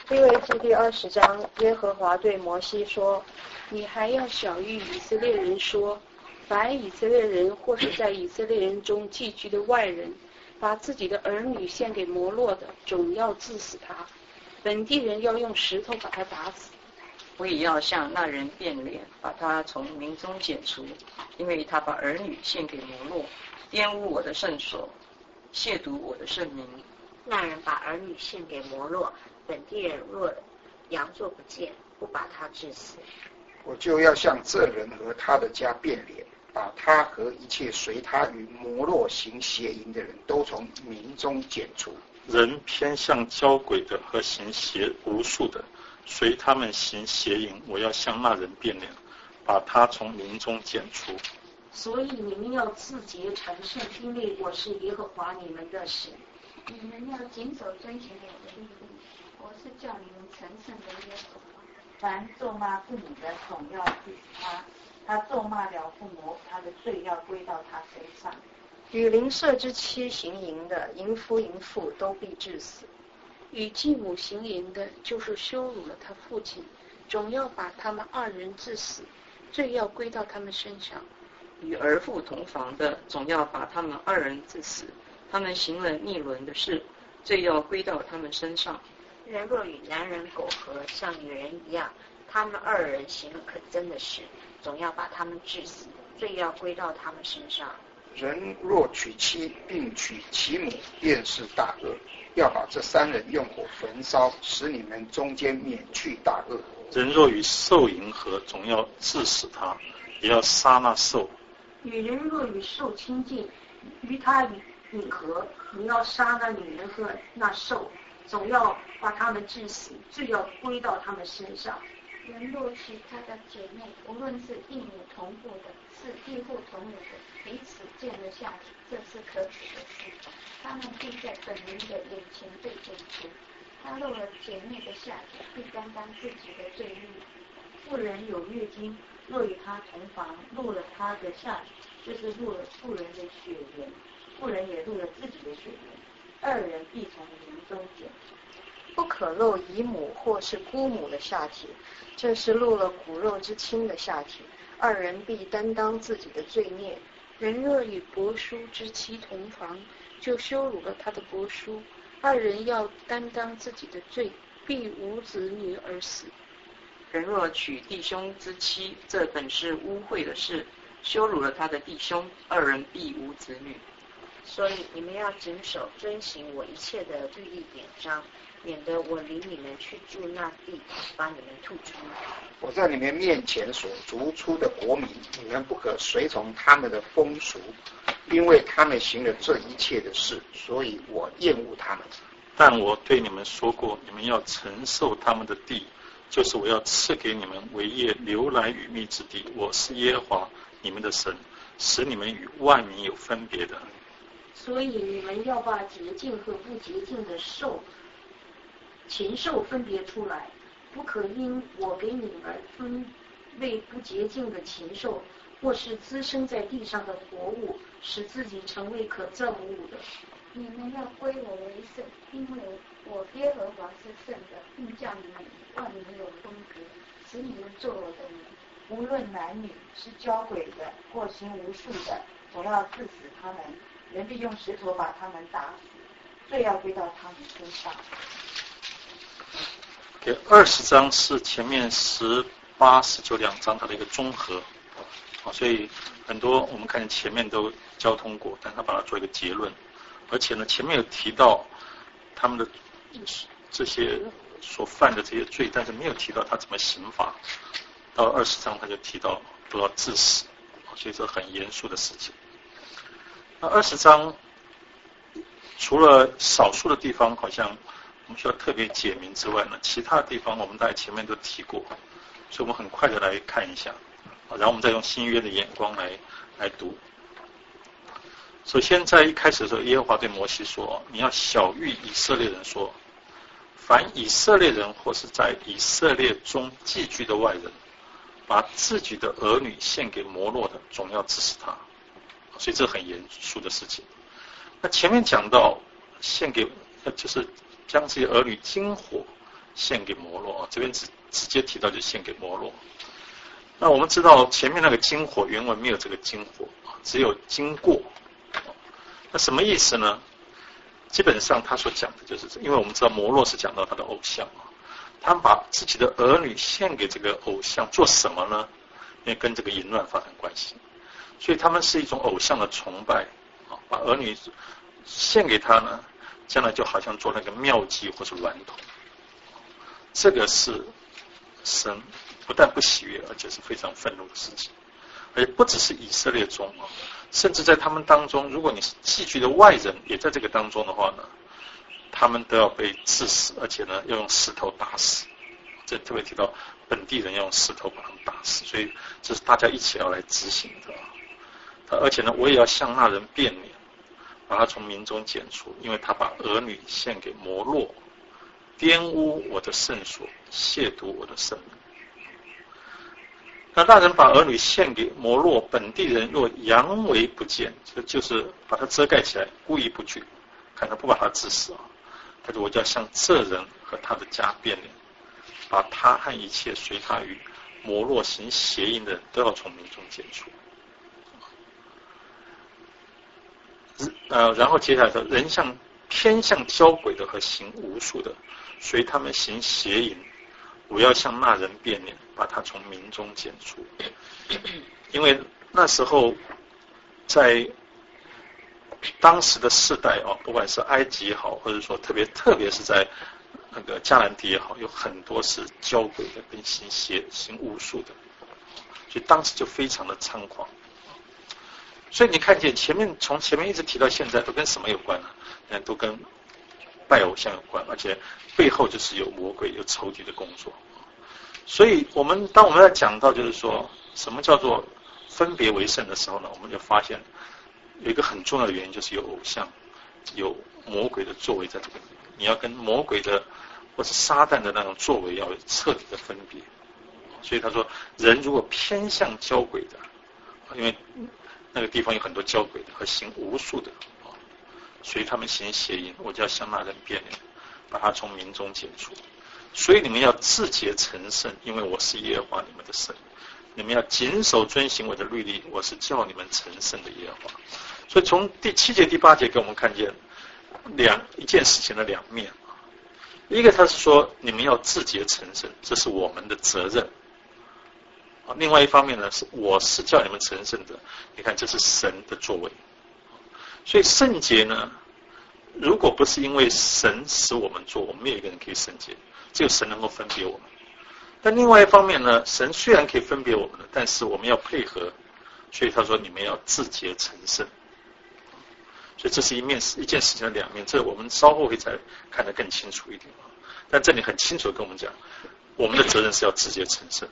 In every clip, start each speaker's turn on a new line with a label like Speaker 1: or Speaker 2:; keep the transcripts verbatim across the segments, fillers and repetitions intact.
Speaker 1: 利未记第二十章，耶和华对摩西说：
Speaker 2: 你还要晓谕以色列人说，凡以色列人或是在以色列人中寄居的外人，把自己的儿女献给摩洛的，总要治死他。本地人要用石头把他打死。
Speaker 3: 我也要向那人变脸，把他从民中剪除，因为他把儿女献给摩洛，玷污我的圣所，亵渎我的圣名。
Speaker 4: 那人把儿女献给摩洛，本地人若佯作不见，不把他治死，
Speaker 5: 我就要向这人和他的家变脸，把他和一切随他与摩洛行邪淫的人都从民中剪除。
Speaker 6: 人偏向交鬼的和行邪无术的，随他们行邪淫，我要向那人变脸，把他从民中剪除。
Speaker 2: 所以你们要自洁成圣，因为我是耶和华你们的神。
Speaker 7: 你们要谨守遵行我的律例，我是叫你们成圣的耶和华。
Speaker 8: 凡咒骂父母的，总要治死他；他咒骂了父母，他的罪要归到他身上。
Speaker 1: 与邻舍之妻行淫的，淫夫淫妇都必治死。
Speaker 2: 与继母行淫的，就是羞辱了他父亲，总要把他们二人治死，罪要归到他们身上。
Speaker 3: 与儿妇同房的，总要把他们二人治死，他们行了逆伦的事，罪要归到他们身上。
Speaker 4: 人若与男人苟合，像女人一样，他们二人行了可憎的事，总要把他们治死，罪要归到他们身上。
Speaker 5: 人若娶妻并娶其母，便是大恶，要把这三人用火焚烧，使你们中间免去大恶。
Speaker 6: 人若与兽淫合，总要治死他，也要杀那兽。
Speaker 2: 女人若与兽亲近，与他隐合，你要杀那女人和那兽，总要把他们治死，罪要归到他们身上。
Speaker 7: 人若娶他的姐妹，无论是异母同父的，是异父同母的，彼此见了下体，这是可耻的事，他们必在本人的眼前被剪除。他露了姐妹的下体，必担当自己的罪孽。
Speaker 8: 妇人有月经，若与他同房，露了他的下体，就是露了妇人的血缘，妇人也露了自己的血缘，二人必从民中剪除。
Speaker 1: 不可露姨母或是姑母的下体，这是露了骨肉之亲的下体，二人必担当自己的罪孽。
Speaker 2: 人若与伯叔之妻同房，就羞辱了他的伯叔，二人要担当自己的罪，必无子女而死。
Speaker 3: 人若娶弟兄之妻，这本是污秽的事，羞辱了他的弟兄，二人必无子女。
Speaker 4: 所以你们要谨守遵行我一切的律例典章，免得我领你们去住那地，把你们吐出。
Speaker 5: 我在你们面前所逐出的国民，你们不可随从他们的风俗，因为他们行了这一切的事，所以我厌恶他们。
Speaker 6: 但我对你们说过，你们要承受他们的地，就是我要赐给你们为业流来与密之地。我是耶和华你们的神，使你们与万民有分别的。
Speaker 2: 所以你们要把洁净和不洁净的兽、禽兽分别出来，不可因我给你们分为不洁净的禽兽，或是滋生在地上的活物，使自己成为可憎恶的。
Speaker 7: 你们要归我为圣，因为我耶和华是圣的，并叫你们与万民有分别，使你们做我的民。
Speaker 8: 无论男女，是交鬼的或行无术的，总要治死他们。人必用石头把他们打死，罪要归到他们身上。
Speaker 6: 给二十章是前面十八、十九两章它的一个综合，所以很多我们看前面都交通过，但他把它做一个结论。而且呢，前面有提到他们的这些所犯的这些罪，但是没有提到他怎么刑罚。到了二十章他就提到都要治死，所以这很严肃的事情。那二十章除了少数的地方好像我们需要特别解明之外呢，其他的地方我们大概前面都提过，所以我们很快的来看一下，然后我们再用新约的眼光来来读。首先在一开始的时候，耶和华对摩西说，你要晓谕以色列人说，凡以色列人或是在以色列中寄居的外人，把自己的儿女献给摩洛的，总要治死他。所以这很严肃的事情。那前面讲到献给，就是将自己的儿女经火献给摩洛啊，这边直直接提到就献给摩洛。那我们知道前面那个经火原文没有这个经火啊，只有经过。那什么意思呢？基本上他所讲的就是，因为我们知道摩洛是讲到他的偶像啊，他们把自己的儿女献给这个偶像做什么呢？因为跟这个淫乱发生关系，所以他们是一种偶像的崇拜啊，把儿女献给他呢，将来就好像做那个妙计或是娈童。这个是神不但不喜悦，而且是非常愤怒的事情。而且不只是以色列中啊，甚至在他们当中，如果你是寄居的外人也在这个当中的话呢，他们都要被致死，而且呢要用石头打死。这特别提到本地人要用石头把他们打死，所以这是大家一起要来执行的。而且呢，我也要向那人变脸，把他从民中剪除，因为他把儿女献给摩洛，玷污我的圣所，亵渎我的圣名。那那人把儿女献给摩洛，本地人若佯为不见，就就是把他遮盖起来，故意不举，看他不把他致死啊，他说我就要向这人和他的家变脸，把他和一切随他与摩洛行邪淫的人都要从民中剪除。呃，然后接下来说，人向偏向交鬼的和行巫术的，随他们行邪淫，我要向那人变脸，把他从民中剪除。因为那时候在当时的世代啊，不管是埃及也好，或者说特别特别是在那个迦南地也好，有很多是交鬼的跟行邪行巫术的，所以当时就非常的猖狂。所以你看见前面从前面一直提到现在都跟什么有关呢？嗯，都跟拜偶像有关，而且背后就是有魔鬼有仇敌的工作。所以我们当我们在讲到就是说什么叫做分别为圣的时候呢，我们就发现有一个很重要的原因，就是有偶像有魔鬼的作为在这个里面，你要跟魔鬼的或是撒旦的那种作为要有彻底的分别。所以他说人如果偏向交鬼的，因为那个地方有很多交鬼的和行巫术的，所以他们行邪淫，我就要向那人变脸，把他从民中剪除。所以你们要自洁成圣，因为我是耶和华你们的神。你们要谨守遵行我的律例，我是叫你们成圣的耶和华。所以从第七节第八节给我们看见两一件事情的两面。一个他是说你们要自洁成圣，这是我们的责任。另外一方面呢，是我是叫你们成圣的，你看这是神的作为。所以圣洁呢，如果不是因为神使我们做，我们没有一个人可以圣洁，只有神能够分别我们。但另外一方面呢，神虽然可以分别我们，但是我们要配合，所以他说你们要自洁成圣。所以这是一面一件事情的两面，这我们稍后会再看得更清楚一点。但这里很清楚地跟我们讲，我们的责任是要自洁成圣。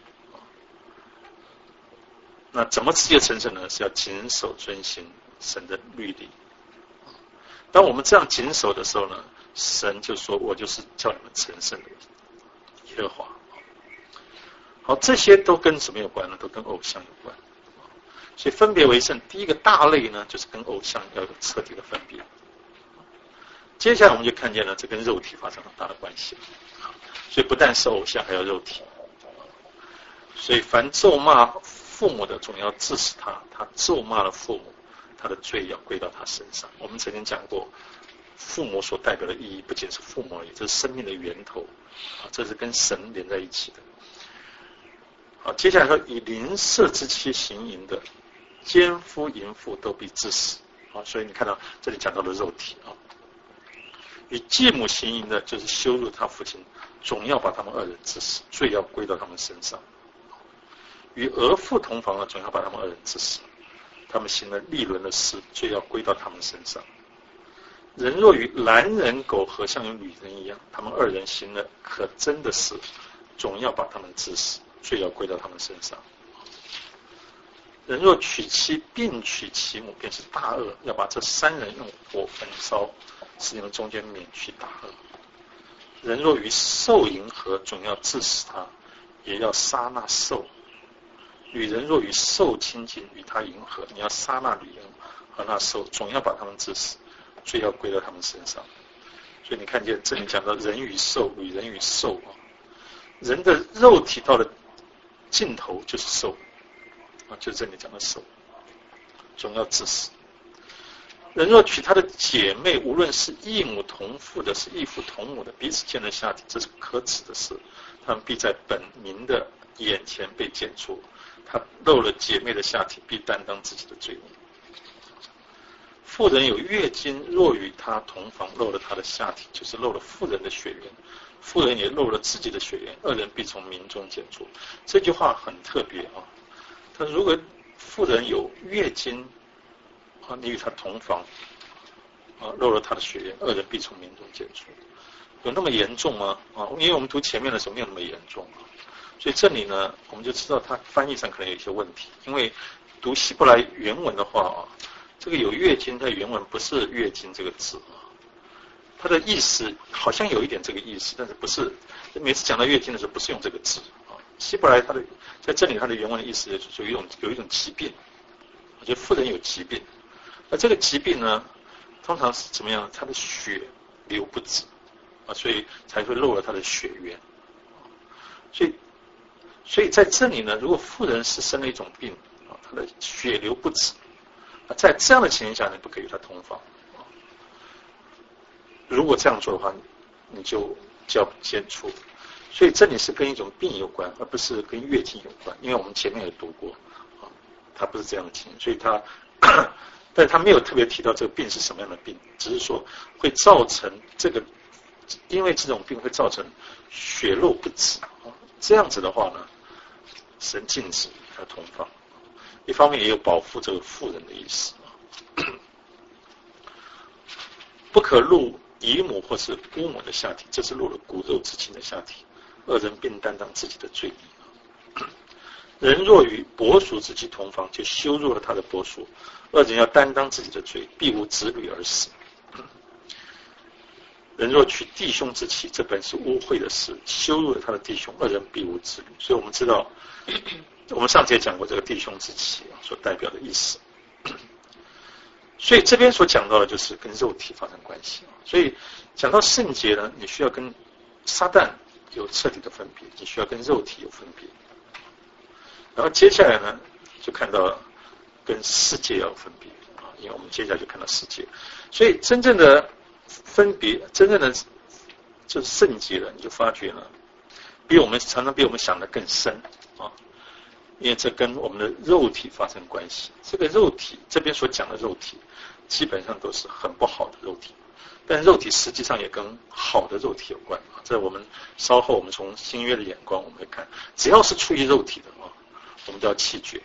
Speaker 6: 那怎么自洁成圣呢？是要谨守遵行神的律例。当我们这样谨守的时候呢，神就说我就是叫你们成圣的耶和华。好，这些都跟什么有关呢？都跟偶像有关。所以分别为圣，第一个大类呢，就是跟偶像要有彻底的分别。接下来我们就看见了这跟肉体发生很大的关系。所以不但是偶像，还有肉体。所以凡咒骂父母的，总要治死他；他咒骂了父母，他的罪要归到他身上。我们曾经讲过，父母所代表的意义不仅是父母而已，这是生命的源头啊，这是跟神连在一起的。好，接下来说，以邻舍之妻行淫的，奸夫淫妇都必致死。好，所以你看到这里讲到了肉体啊，与继母行淫的，就是羞辱他父亲，总要把他们二人致死，罪要归到他们身上。与儿妇同房的，总要把他们二人致死，他们行了利伦的事，罪要归到他们身上。人若与男人苟合，像与女人一样，他们二人行了可憎的事，总要把他们致死，罪要归到他们身上。人若娶妻并娶其母，便是大恶，要把这三人用火焚烧，使你们中间免去大恶。人若与兽迎合，总要致死他，也要杀那兽。女人若与兽亲近，与他迎合，你要杀那女人和那兽，总要把他们致死，罪要归到他们身上。 所以你看见这里讲到人与兽与人与兽啊，人的肉体到了尽头就是兽啊，就是这里讲的兽，总要致死。人若娶他的姐妹，无论是异母同父的，是异父同母的，彼此间的下体，这是可耻的事，他们必在本民的眼前被剪除。他漏了姐妹的下体，必担当自己的罪孽。妇人有月经，若与他同房，漏了他的下体，就是漏了妇人的血缘，妇人也漏了自己的血缘，二人必从民中剪除。这句话很特别啊，他如果妇人有月经啊，你与他同房啊，漏了他的血缘，二人必从民中剪除。有那么严重吗？啊，因为我们读前面的时候没有那么严重啊。所以这里呢，我们就知道它翻译上可能有一些问题，因为读希伯来原文的话啊，这个有月经在原文不是月经这个字啊，它的意思好像有一点这个意思，但是不是每次讲到月经的时候不是用这个字啊。希伯来它的在这里它的原文的意思就是有一种有一种疾病，我觉得妇人有疾病，那这个疾病呢，通常是怎么样？她的血流不止啊，所以才会漏了她的血缘，所以。所以在这里呢，如果妇人是生了一种病啊，她的血流不止，在这样的情形下，你不可以与她同房啊。如果这样做的话，你就就要剪除。所以这里是跟一种病有关，而不是跟月经有关，因为我们前面也读过啊，它不是这样的情形，所以它，但是他没有特别提到这个病是什么样的病，只是说会造成这个，因为这种病会造成血漏不止啊。这样子的话呢，神禁止他同房，一方面也有保护这个妇人的意思啊。不可入姨母或是姑母的下体，这是入了骨肉之亲的下体，二人并担当自己的罪孽。人若与伯属之妻同房，就羞辱了他的伯属，二人要担当自己的罪，必无子女而死。人若娶弟兄之妻，这本是污秽的事，羞辱了他的弟兄，二人必无子女。所以我们知道，我们上节讲过这个弟兄之妻啊所代表的意思。所以这边所讲到的就是跟肉体发生关系。所以讲到圣洁呢，你需要跟撒旦有彻底的分别，你需要跟肉体有分别。然后接下来呢，就看到跟世界要有分别啊，因为我们接下来就看到世界。所以真正的分别，真正的就是圣洁了，你就发觉了，比我们常常比我们想的更深啊，因为这跟我们的肉体发生关系。这个肉体这边所讲的肉体，基本上都是很不好的肉体，但肉体实际上也跟好的肉体有关啊。这我们稍后我们从新约的眼光我们会看，只要是出于肉体的啊，我们都要弃绝。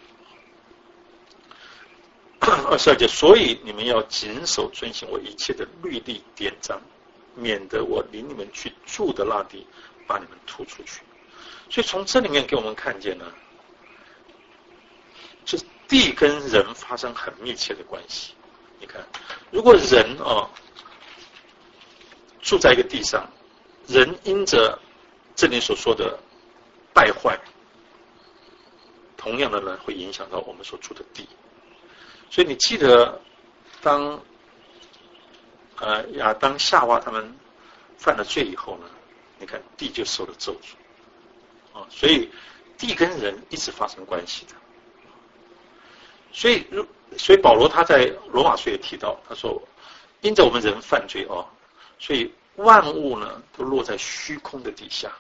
Speaker 6: 二十二节，所以你们要谨守遵行我一切的律例典章，免得我领你们去住的那地把你们吐出去。所以从这里面给我们看见呢，就是地跟人发生很密切的关系。你看，如果人啊住在一个地上，人因着这里所说的败坏，同样的呢会影响到我们所住的地。所以你记得当呃亚当夏娃他们犯了罪以后呢，你看地就受了咒诅啊，所以地跟人一直发生关系的。所以所以保罗他在罗马书也提到，他说因着我们人犯罪哦，所以万物呢都落在虚空的底下。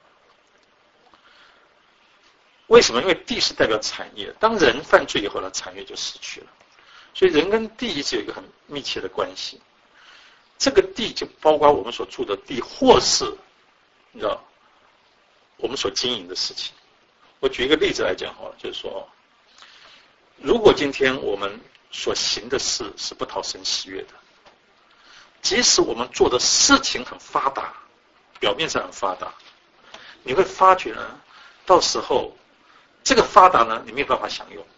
Speaker 6: 为什么？因为地是代表产业，当人犯罪以后呢，产业就失去了。所以人跟地一直有一个很密切的关系。这个地就包括我们所住的地，或是你知道我们所经营的事情。我举一个例子来讲好了，就是说，如果今天我们所行的事是不讨神喜悦的，即使我们做的事情很发达，表面上很发达，你会发觉呢，到时候这个发达呢，你没有办法享用，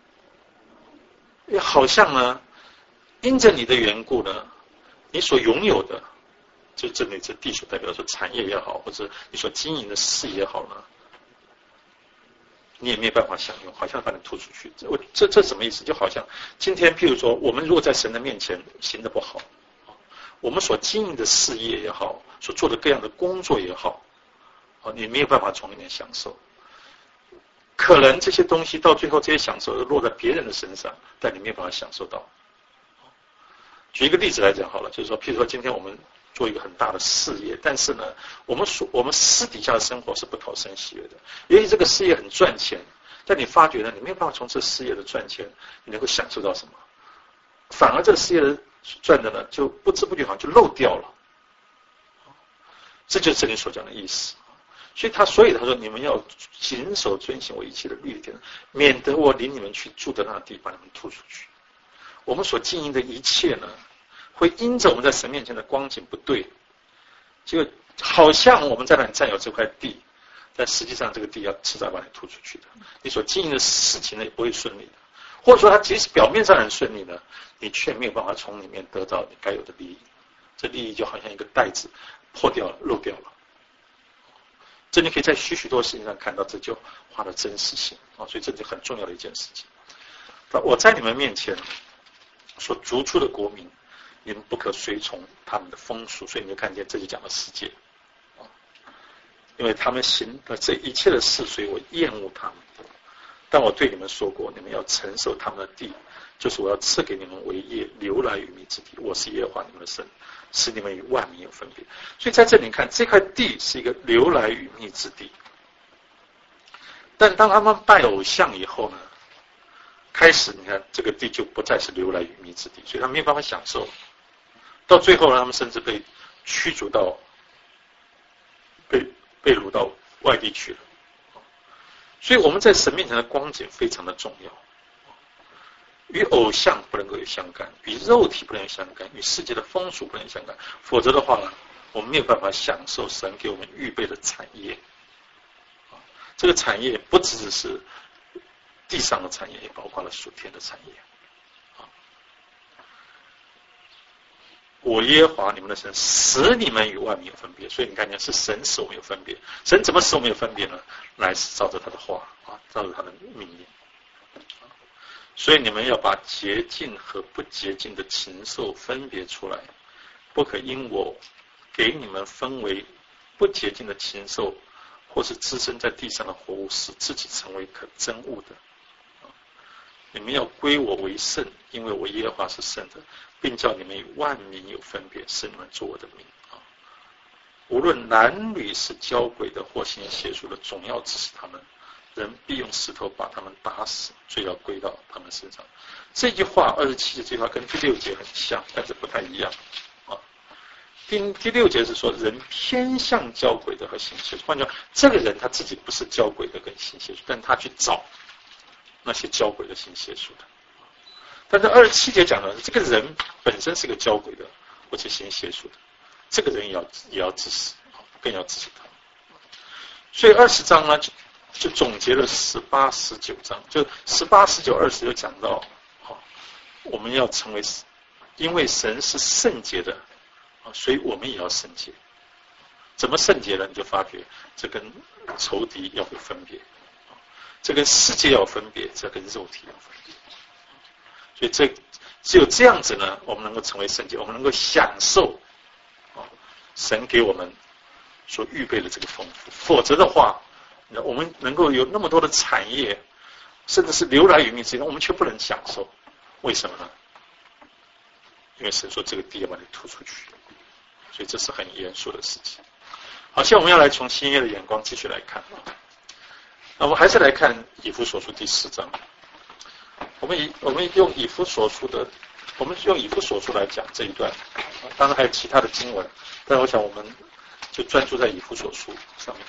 Speaker 6: 好像呢，因着你的缘故呢，你所拥有的，就这里这地所代表说产业也好，或者你所经营的事也好呢，你也没有办法享用，好像把你吐出去。我这这什么意思？就好像今天，譬如说，我们如果在神的面前行得不好， 我们所经营的事业也好，所做的各样的工作也好，啊，你没有办法从里面享受。可能这些东西到最后，这些享受落在别人的身上，但你没有办法享受到。举一个例子来讲好了，就是说，譬如说今天我们做一个很大的事业，但是呢，我们所我们私底下的生活是不讨生喜悦的。也许这个事业很赚钱，但你发觉呢，你没有办法从这事业的赚钱，你能够享受到什么？反而这个事业赚的呢，就不知不觉好像就漏掉了。这就是这里所讲的意思。所以他，所以他说，你们要谨守遵行我一切的律典，免得我领你们去住的那地，把你们吐出去。我们所经营的一切呢，会因着我们在神面前的光景不对，就好像我们在那里占有这块地，但实际上这个地要迟早把你吐出去的。你所经营的事情呢，也不会顺利的，或者说它即使表面上很顺利呢，你却没有办法从里面得到你该有的利益。这利益就好像一个袋子破掉了，漏掉了。这你可以在许许多事情上看到，这就话的真实性啊，所以这是很重要的一件事情。我在你们面前所逐出的国民，你们不可随从他们的风俗，所以你就看见这就讲了世界啊，因为他们行的这一切的事，所以我厌恶他们。但我对你们说过，你们要承受他们的地，就是我要赐给你们为业，流来与民之地。我是耶和华你们的神，使你们与万民有分别。所以在这里看，这块地是一个流来与民之地。但当他们拜偶像以后呢，开始你看这个地就不再是流来与民之地，所以他们没有办法享受。到最后呢，他们甚至被驱逐到被被掳到外地去了。所以我们在神面前的光景非常的重要，与偶像不能够有相干，与肉体不能有相干，与世界的风俗不能有相干，否则的话呢，我们没有办法享受神给我们预备的产业。这个产业不只是地上的产业，也包括了属天的产业。我耶和华你们的神使你们与万民有分别，所以你看见是神使我们有分别。神怎么使我们有分别呢？乃是照着他的话啊，照着他的命令。所以你们要把洁净和不洁净的禽兽分别出来，不可因我给你们分为不洁净的禽兽，或是滋生在地上的活物，使自己成为可憎恶的。你们要归我为圣，因为我耶和华是圣的，并叫你们与万民有分别，使你们做我的名啊！无论男女是交鬼的或行邪术的，总要治死他们，人必用石头把他们打死，罪要归到他们身上。这句话二十七节这句话跟第六节很像，但是不太一样啊。第第六节是说人偏向交鬼的和行邪术，换句话，这个人他自己不是交鬼的跟行邪术，但他去找那些交鬼的行邪术的。但是二十七节讲的是这个人本身是个交鬼的或者行邪术的，这个人也要也要治死，更要治死他。所以二十章呢就就总结了十八、十九章，就十八、十九、二十就讲到，哦，我们要成为，因为神是圣洁的，啊，所以我们也要圣洁。怎么圣洁呢？你就发觉这跟仇敌要有分别。这跟世界要分别，这跟肉体要分别，所以这只有这样子呢，我们能够成为圣洁，我们能够享受啊神给我们所预备的这个丰富。否则的话，我们能够有那么多的产业，甚至是流来于民之间，我们却不能享受。为什么呢？因为神说这个地要把你吐出去，所以这是很严肃的事情。好，现在我们要来从新约的眼光继续来看。那我们还是来看以弗所书第四章。我们以我们用以弗所书的，我们用以弗所书来讲这一段，当然还有其他的经文，但我想我们就专注在以弗所书上面。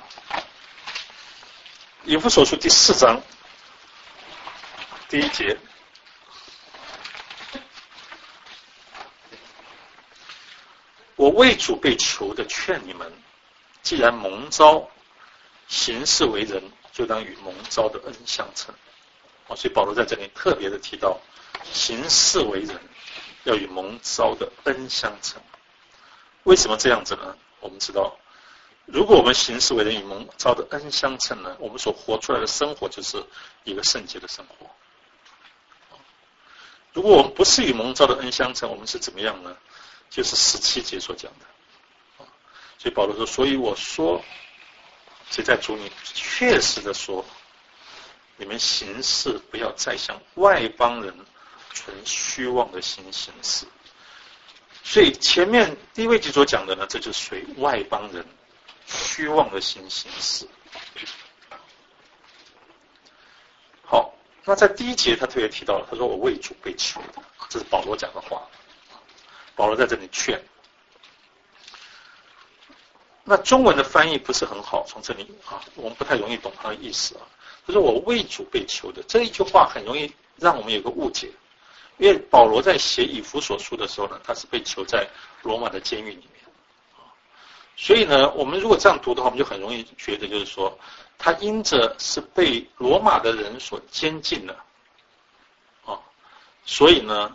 Speaker 6: 以弗所书第四章第一节，我为主被囚的劝你们，既然蒙召行事为人，就当与蒙召的恩相称。所以保罗在这里特别的提到，行事为人要与蒙召的恩相称。为什么这样子呢？我们知道，如果我们行事为人与蒙召的恩相称呢，我们所活出来的生活就是一个圣洁的生活。如果我们不是与蒙召的恩相称，我们是怎么样呢？ 就是十七节所讲的。所以保罗说，所以我说，谁在主里确实的说，你们行事不要再像外邦人存虚妄的心行事。所以前面第一位节所讲的呢，这就是属于外邦人虚妄的心行事。好，那在第一节他特别提到了，他说我为主被囚的，这是保罗讲的话。保罗在这里劝。那中文的翻译不是很好，从这里啊，我们不太容易懂他的意思啊。他说我为主被囚的这一句话很容易让我们有个误解，因为保罗在写以弗所书的时候呢，他是被囚在罗马的监狱里面，所以呢，我们如果这样读的话，我们就很容易觉得就是说，他因着是被罗马的人所监禁了，啊，所以呢，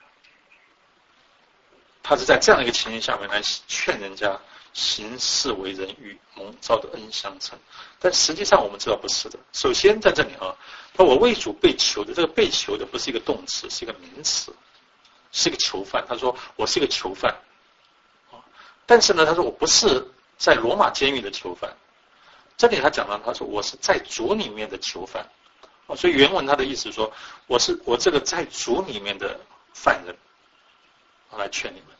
Speaker 6: 他是在这样的一个情形下面来劝人家行事为人与蒙召的恩相称，但实际上我们知道不是的。首先在这里啊，他我为主被囚的，这个被囚的不是一个动词，是一个名词，是一个囚犯。他说我是一个囚犯，但是呢，他说我不是在罗马监狱的囚犯。这里他讲到，他说我是在主里面的囚犯，所以原文他的意思说，我是我这个在主里面的犯人，我来劝你们。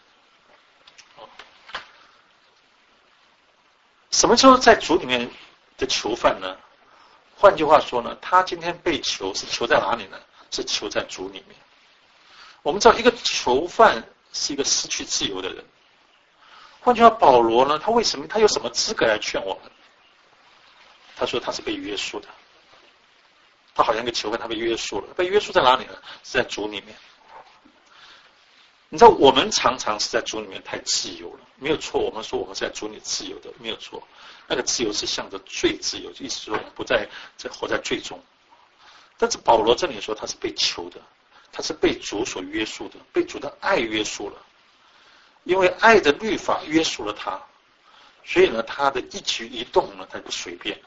Speaker 6: 什么时候在主里面的囚犯呢？换句话说呢，他今天被囚是囚在哪里呢？是囚在主里面。我们知道一个囚犯是一个失去自由的人。换句话，保罗呢，他为什么他有什么资格来劝我们？他说他是被约束的，他好像一个囚犯，他被约束了。被约束在哪里呢？是在主里面。你知道我们常常是在主里面太自由了，没有错。我们说我们是在主里自由的，没有错。那个自由是向着罪自由，意思说我们不再在活在罪中。但是保罗这里说他是被囚的，他是被主所约束的，被主的爱约束了。因为爱的律法约束了他，所以呢，他的一举一动呢，他不随便。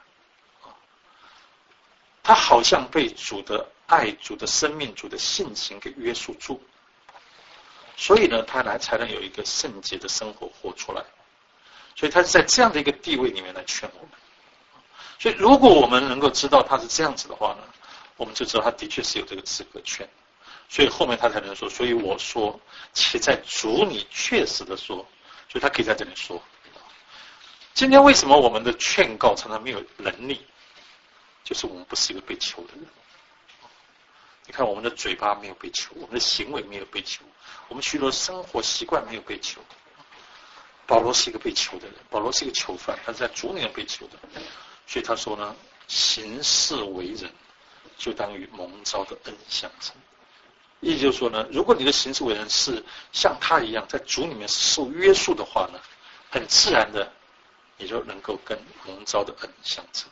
Speaker 6: 他好像被主的爱、主的生命、主的性情给约束住。所以呢，他来才能有一个圣洁的生活活出来。所以他是在这样的一个地位里面来劝我们。所以如果我们能够知道他是这样子的话呢，我们就知道他的确是有这个资格劝。所以后面他才能说，所以我说，且在主里确实的说，所以他可以在这里说。今天为什么我们的劝告常常没有能力？就是我们不是一个被囚的人。你看我们的嘴巴没有被囚，我们的行为没有被囚，我们许多生活习惯没有被囚。保罗是一个被囚的人，保罗是一个囚犯，他是在主里面被囚的。所以他说呢，行事为人，就当与蒙召的恩相称。意思就是说呢，如果你的行事为人是像他一样，在主里面受约束的话呢，很自然的，你就能够跟蒙召的恩相称。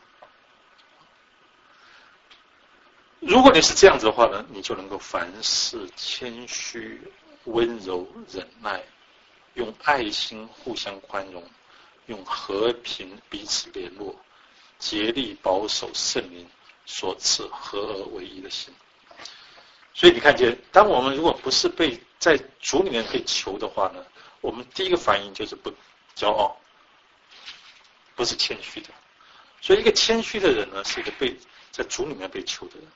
Speaker 6: 如果你是这样子的话呢，你就能够凡事谦虚、温柔、忍耐，用爱心互相宽容，用和平彼此联络，竭力保守圣灵所赐合而为一的心。所以你看见，当我们如果不是被在主里面被囚的话呢，我们第一个反应就是不骄傲，不是谦虚的。所以一个谦虚的人呢，是一个被在主里面被囚的人。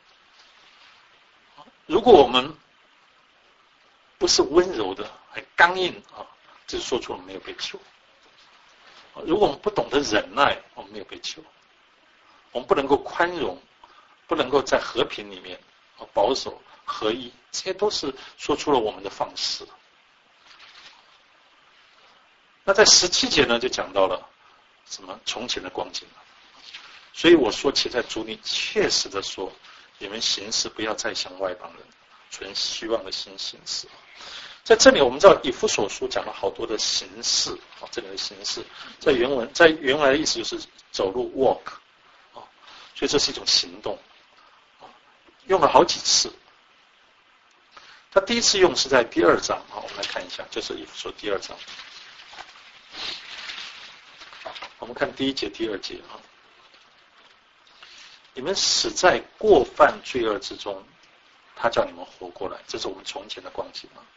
Speaker 6: 如果我们不是温柔的、很刚硬啊，这说出我们没有被囚。如果我们不懂得忍耐，我们没有被囚。我们不能够宽容，不能够在和平里面保守合一，这些都是说出了我们的方式。那在十七节呢，就讲到了什么从前的光景了。所以我说，且在主里切实的说，你们行事不要再像外邦人，存希望的心行事。在这里我们知道以弗所书讲了好多的形式，这里的形式在原文在原来的意思就是走路 walk， 所以这是一种行动，用了好几次。他第一次用是在第二章，我们来看一下，就是以弗所第二章。我们看第一节第二节啊，你们死在过犯罪恶之中，他叫你们活过来，这是我们从前的光景啊。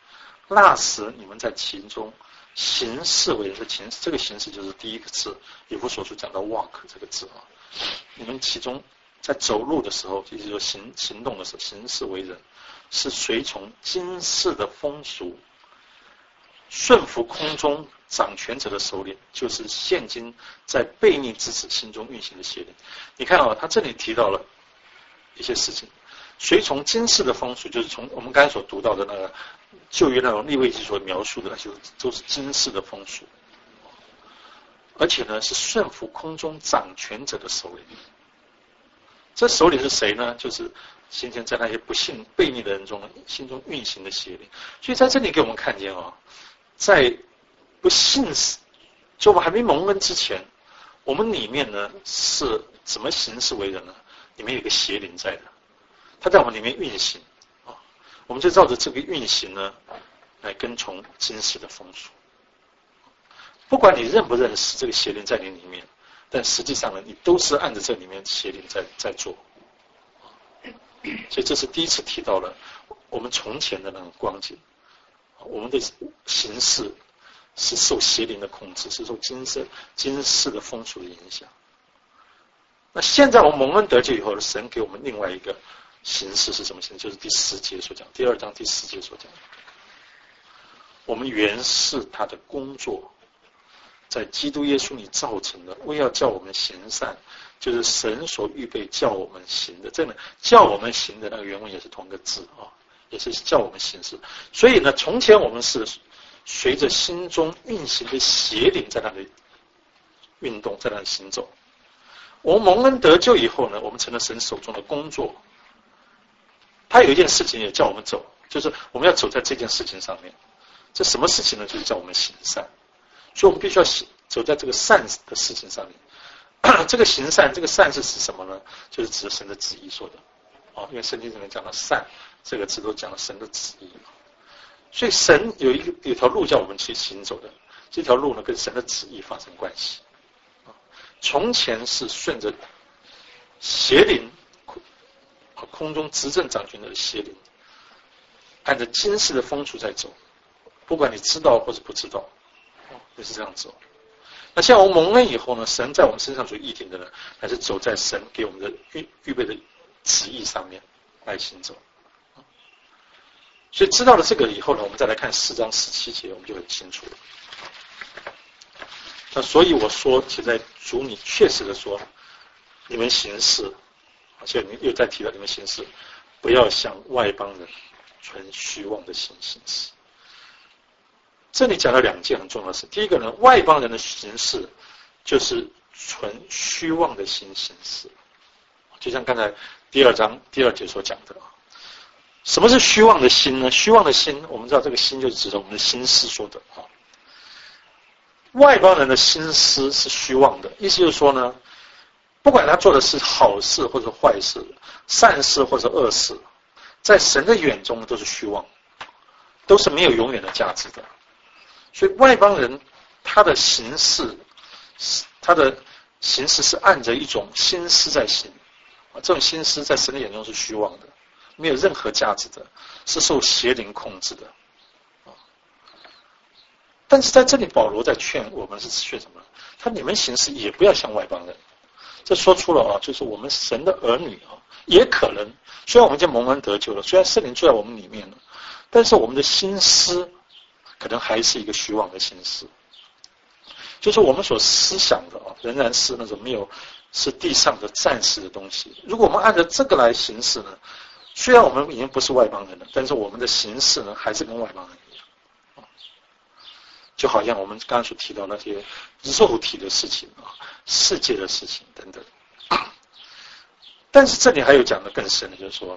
Speaker 6: 那时你们在其中行事为人的形式，这个形式就是第一个字，以弗所书讲到 walk 这个字啊。你们其中在走路的时候，也就是说行行动的时候，行事为人，是随从今世的风俗，顺服空中掌权者的首领，就是现今在悖逆之子心中运行的邪灵。你看啊，他这里提到了一些事情，随从今世的风俗，就是从我们刚才所读到的那个旧约那种利未记所描述的，就都是今世的风俗，而且呢是顺服空中掌权者的首领。这首领是谁呢？就是先前在那些不信悖逆的人中心中运行的邪灵。所以在这里给我们看见啊，在不信就我们还没蒙恩之前，我们里面呢是怎么行事为人呢？里面有一个邪灵在的，它在我们里面运行啊，我们就照着这个运行呢来跟从今世的风俗。不管你认不认识这个邪灵在你里面，但实际上呢，你都是按着这里面邪灵在在做。所以这是第一次提到了我们从前的那种光景，我们的形式是受邪灵的控制，是受今世今世的风俗的影响。那现在我们蒙恩得救以后，神给我们另外一个形式是什么形式？就是第十节所讲，第二章第十节所讲，我们原是他的工作，在基督耶稣里造成的，为要叫我们行善，就是神所预备叫我们行的。真的叫我们行的那个原文也是同一个字啊，也是叫我们行事。所以呢，从前我们是随着心中运行的邪灵在那里运动，在那里行走。我们蒙恩得救以后呢，我们成了神手中的工作。他有一件事情也叫我们走，就是我们要走在这件事情上面。这什么事情呢？就是叫我们行善。所以我们必须要走在这个善的事情上面。这个行善，这个善是指什么呢？就是指神的旨意说的。哦，因为圣经里面讲到善这个字都讲了神的旨意。所以神有一个有一条路叫我们去行走的，这条路呢跟神的旨意发生关系。从前是顺着邪灵空中执政掌权的邪灵，按照今世的风俗在走，不管你知道或者不知道，就是这样走。那像我们蒙恩以后呢，神在我们身上所议定的呢，还是走在神给我们的预预备的旨意上面来行走。所以知道了这个以后呢，我们再来看四章十七节，我们就很清楚了。那所以我说，且在主你确实的说，你们行事，而且你又在提到你们行事，不要像外邦人存虚妄的心行事。这里讲了两件很重要的事。第一个呢，外邦人的行事就是存虚妄的心行事，就像刚才第二章第二节所讲的。什么是虚妄的心呢？虚妄的心，我们知道这个心就是指着我们的心思说的啊。外邦人的心思是虚妄的，意思就是说呢，不管他做的是好事或者坏事，善事或者恶事，在神的眼中都是虚妄，都是没有永远的价值的。所以外邦人他的行事，他的行事是按着一种心思在行，这种心思在神的眼中是虚妄的，没有任何价值的，是受邪灵控制的。但是在这里保罗在劝我们是劝什么？他你们行事也不要像外邦人。这说出了啊，就是我们神的儿女啊，也可能虽然我们已经蒙恩得救了，虽然圣灵住在我们里面了，但是我们的心思可能还是一个虚妄的心思，就是我们所思想的啊，仍然是那种没有是地上的暂时的东西。如果我们按照这个来行事呢，虽然我们已经不是外邦人了，但是我们的行事呢还是跟外邦人一样。就好像我们刚刚所提到那些肉体的事情啊，世界的事情等等。但是这里还有讲的更深的，就是说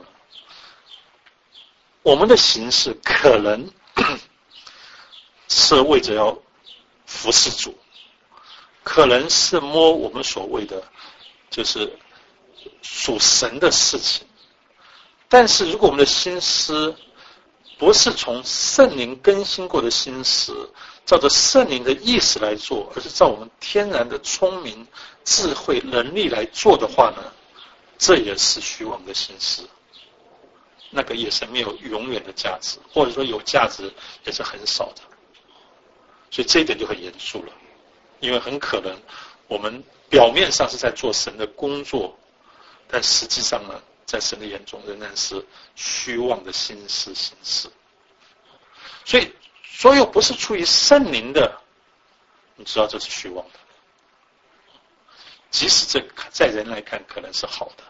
Speaker 6: 我们的行事可能是为着要服侍主，可能是摸我们所谓的就是属神的事情。但是如果我们的心思不是从圣灵更新过的心思，照着圣灵的意思来做，而是照我们天然的聪明、智慧、能力来做的话呢，这也是虚妄的心思。 那个也是没有永远的价值，或者说有价值也是很少的。所以这一点就很严肃了，因为很可能我们表面上是在做神的工作，但实际上呢，在神的眼中仍然是虚妄的心思行事。所以所有不是出于圣灵的，你知道这是虚妄的，即使这在人来看可能是好的。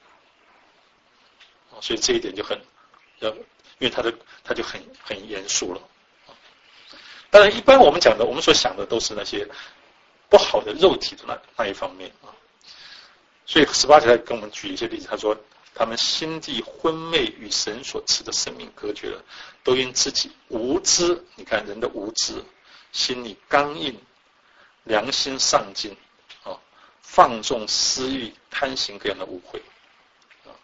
Speaker 6: 所以这一点就很要，因为他的他就很很严肃了。当然一般我们讲的，我们所想的都是那些不好的肉体的那那一方面啊。所以十八节跟我们举一些例子，他说他们心地昏昧，与神所赐的生命隔绝了，都因自己无知，你看人的无知，心里刚硬，良心丧尽啊，放纵私欲，贪行各样的污秽啊。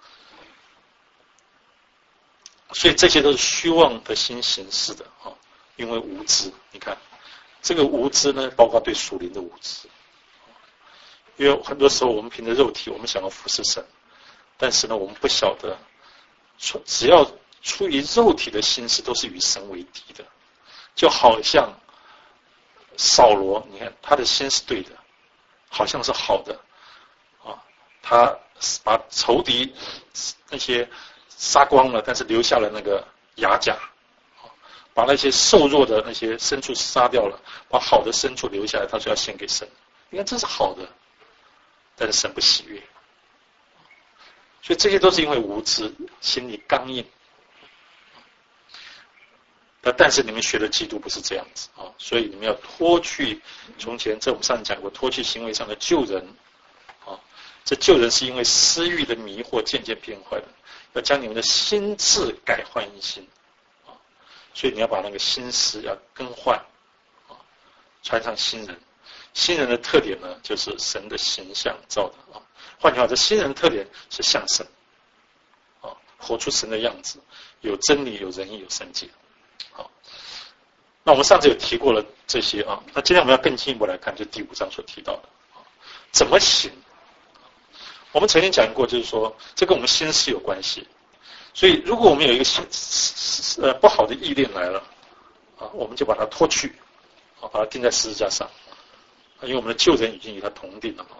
Speaker 6: 所以这些都是虚妄的心行事的啊，因为无知。你看这个无知呢，包括对属灵的无知。因为很多时候我们凭着肉体，我们想要服侍神，但是呢，我们不晓得，只要出于肉体的心思，都是与神为敌的。就好像扫罗，你看他的心是对的，好像是好的啊，他把仇敌那些杀光了，但是留下了那个牙甲，把那些瘦弱的那些牲畜杀掉了，把好的牲畜留下来，他说要献给神。你看这是好的，但是神不喜悦，所以这些都是因为无知，心里刚硬。但是你们学的基督不是这样子啊，所以你们要脱去从前，这我们上次讲过，脱去行为上的旧人啊，这旧人是因为私欲的迷惑渐渐变坏的，要将你们的心智改换一新啊，所以你要把那个心思要更换啊，穿上新人。新人的特点呢，就是神的形象造的啊。换句话，这新人的特点是像神啊，活出神的样子，有真理，有仁义，有圣洁。好，那我们上次有提过了这些啊，那今天我们要更进一步来看，就第五章所提到的啊，怎么行？我们曾经讲过，就是说这跟我们心思有关系。所以，如果我们有一个心呃不好的意念来了啊，我们就把它脱去啊，把它钉在十字架上。因为我们的旧人已经与他同定了啊。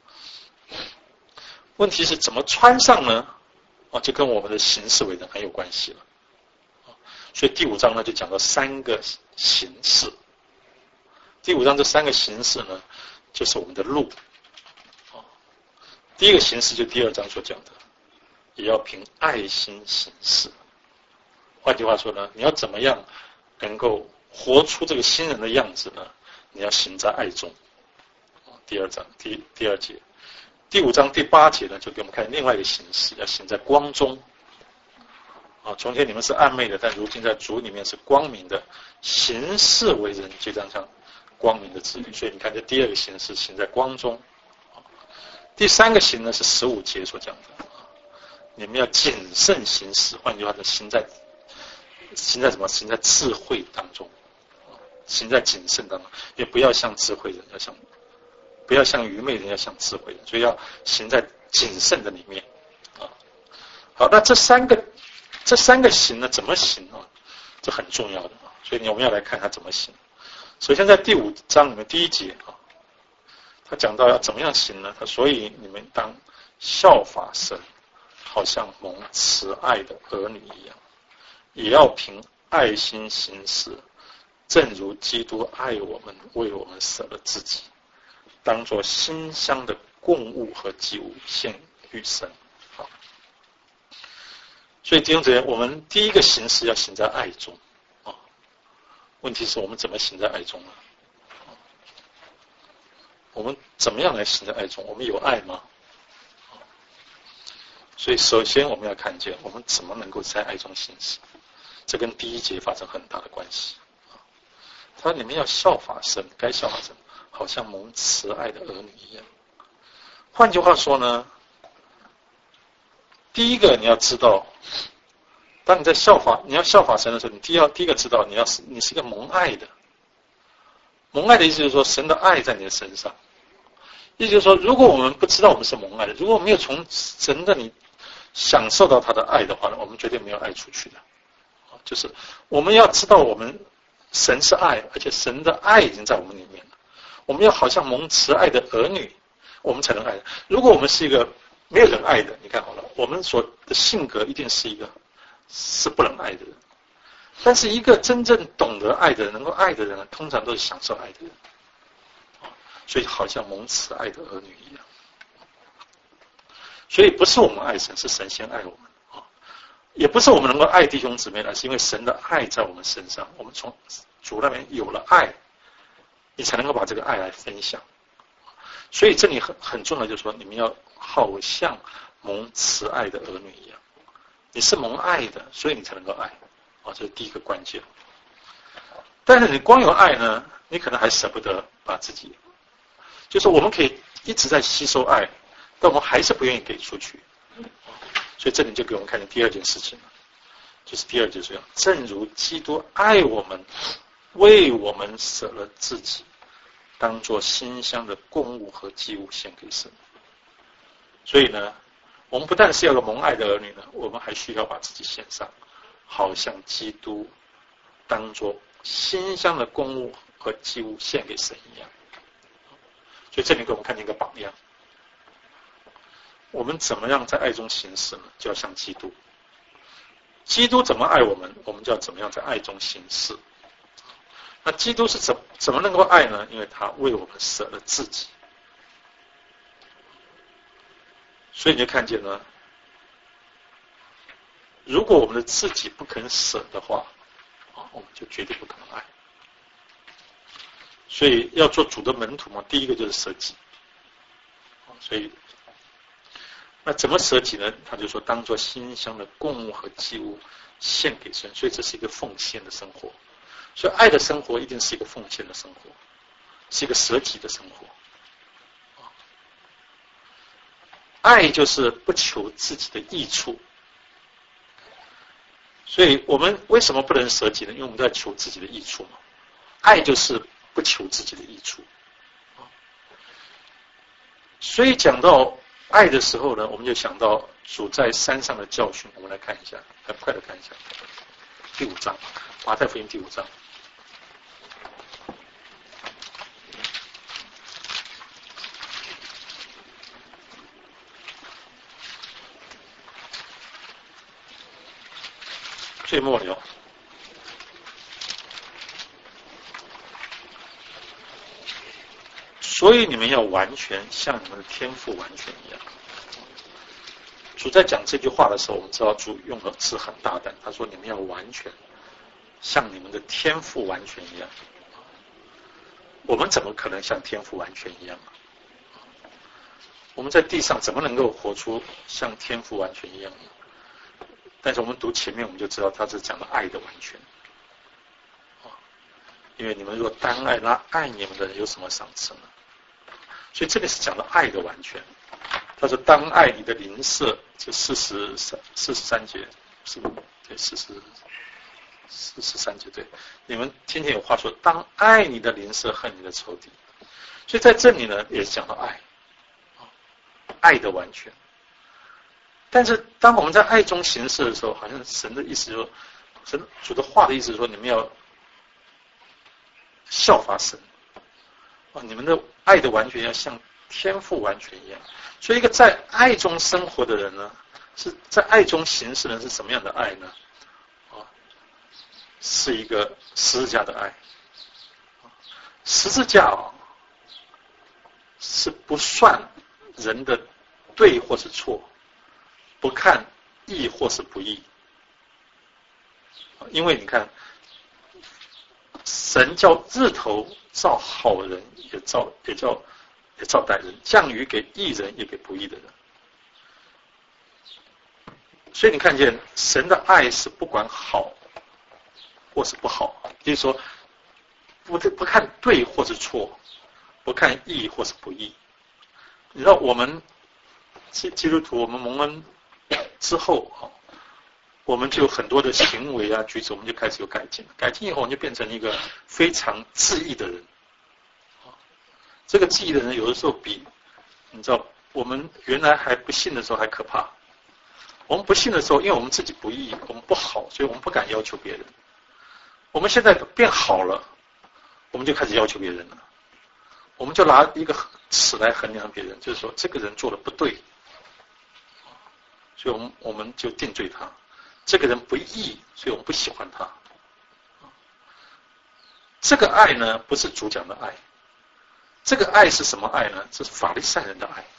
Speaker 6: 问题是怎么穿上呢？啊，就跟我们的行事为人很有关系了。所以第五章呢，就讲到三个形式。第五章这三个形式呢，就是我们的路。啊，第一个形式就第二章所讲的，也要凭爱心行事。换句话说呢，你要怎么样能够活出这个新人的样子呢？你要行在爱中。第二章第第二节，第五章第八节呢，就给我们看另外一个形式，要行在光中。啊，从前你们是暗昧的，但如今在主里面是光明的，行事为人就这样像光明的子女。所以你看，这第二个形式行在光中。第三个行呢是十五节所讲的，你们要谨慎行事。换句话说，行在行在什么？行在智慧当中，行在谨慎当中，也不要像智慧人，要像。不要像愚昧人，要像智慧人，所以要行在谨慎的里面啊。好，那这三个这三个行呢，怎么行啊？这很重要的啊。所以我们要来看它怎么行。首先在第五章里面第一节啊，他讲到要怎么样行呢？他所以你们当效法神，好像蒙慈爱的儿女一样，也要凭爱心行事，正如基督爱我们，为我们舍了自己。当作馨香的供物和祭物献于神。好，所以弟兄姊妹，我们第一个行事要行在爱中啊。问题是我们怎么行在爱中呢？我们怎么样来行在爱中？我们有爱吗？所以首先我们要看见我们怎么能够在爱中行事，这跟第一节发生很大的关系。他说你们要效法神，该效法神，好像蒙慈爱的儿女一样。换句话说呢，第一个你要知道，当你在效法你要效法神的时候，你第一要第一个知道你要是你是一个蒙爱的。蒙爱的意思就是说，神的爱在你的身上。意思就是说，如果我们不知道我们是蒙爱的，如果没有从神的你享受到他的爱的话呢，我们绝对没有爱出去的。就是我们要知道我们神是爱，而且神的爱已经在我们里面了。我们要好像蒙慈爱的儿女，我们才能爱。如果我们是一个没有人爱的，你看好了，我们所的性格一定是一个是不能爱的人。但是一个真正懂得爱的人，能够爱的人呢，通常都是享受爱的人。所以好像蒙慈爱的儿女一样。所以不是我们爱神，是神先爱我们啊！也不是我们能够爱弟兄姊妹，而是因为神的爱在我们身上，我们从主那边有了爱，你才能够把这个爱来分享。所以这里很很重要，就是说你们要好像蒙慈爱的儿女一样，你是蒙爱的，所以你才能够爱啊！这是第一个关键。但是你光有爱呢，你可能还舍不得把自己，就是我们可以一直在吸收爱。但我们还是不愿意给出去，所以这里就给我们看见第二件事情了，就是第二就是要正如基督爱我们，为我们舍了自己，当作馨香的供物和祭物献给神。所以呢，我们不但是要个蒙爱的儿女呢，我们还需要把自己献上，好像基督当作馨香的供物和祭物献给神一样。所以这里给我们看见一个榜样。我们怎么样在爱中行事呢？就要像基督。基督怎么爱我们，我们就要怎么样在爱中行事。那基督是怎怎么能够爱呢？因为他为我们舍了自己。所以你就看见呢，如果我们的自己不肯舍的话，啊，我们就绝对不可能爱。所以要做主的门徒嘛，第一个就是舍己。所以。那怎么舍己呢？他就说当作馨香的供物和祭物献给神，所以这是一个奉献的生活。所以爱的生活一定是一个奉献的生活，是一个舍己的生活。爱就是不求自己的益处，所以我们为什么不能舍己呢？因为我们都在求自己的益处嘛。爱就是不求自己的益处。所以讲到爱的时候呢，我们就想到主在山上的教训。我们来看一下，很快的看一下第五章，马太福音第五章。最末了。所以你们要完全像你们的天父完全一样。主在讲这句话的时候，我们知道主用的词很大胆，他说你们要完全像你们的天父完全一样。我们怎么可能像天父完全一样呢？我们在地上怎么能够活出像天父完全一样呢？但是我们读前面我们就知道他是讲的爱的完全。因为你们若单爱那爱你们的人有什么赏赐呢？所以这里是讲的爱的完全。他说当爱你的邻舍，这四十三四十三节是不是？对，四十四十三节对。你们天天有话说，当爱你的邻舍，恨你的仇敌。所以在这里呢，也是讲到爱，爱的完全。但是当我们在爱中行事的时候，好像神的意思说，神主的话的意思说，你们要效法神啊！你们的爱的完全要像天父完全一样。所以一个在爱中生活的人呢，是在爱中行事的人是什么样的爱呢？啊，是一个十字架的爱。十字架啊，是不算人的对或是错，不看义或是不义。因为你看，神叫日头照好人，也照也叫也照歹人，降雨给义人，也给不义的人。所以你看见神的爱是不管好或是不好，就是说不不看对或是错，不看义或是不义。你知道我们基基督徒，我们蒙恩之后啊，我们就有很多的行为啊举止，我们就开始有改进。改进以后，我们就变成一个非常自义的人。这个自义的人，有的时候比你知道我们原来还不信的时候还可怕。 我们不信的时候，因为我们自己不义，我们不好，所以我们不敢要求别人。我们现在变好了，我们就开始要求别人了。我们就拿一个尺来衡量别人，就是说这个人做的不对，所以我们我们就定罪他。这个人不义，所以我们不喜欢他。这个爱呢，不是主讲的爱，这个爱是什么爱呢？这是法利赛人的爱。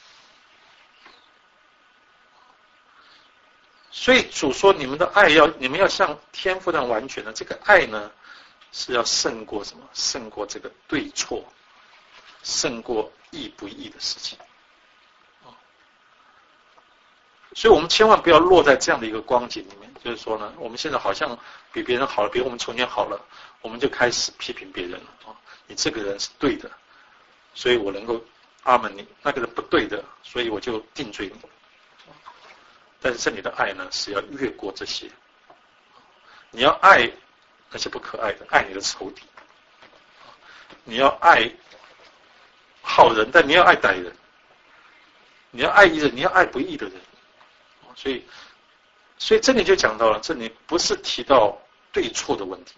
Speaker 6: 所以主说，你们的爱要，你们要像天父那样完全的。这个爱呢，是要胜过什么？胜过这个对错，胜过义不义的事情。所以我们千万不要落在这样的一个光景里面，就是说呢，我们现在好像比别人好了，比我们从前好了，我们就开始批评别人了啊！你这个人是对的，所以我能够阿门你；那个人不对的，所以我就定罪你。但是这里的爱呢，是要越过这些。你要爱那些不可爱的，爱你的仇敌；你要爱好人，但你要爱歹人；你要爱义人，你要爱不义的人。所以，所以这里就讲到了，这里不是提到对错的问题，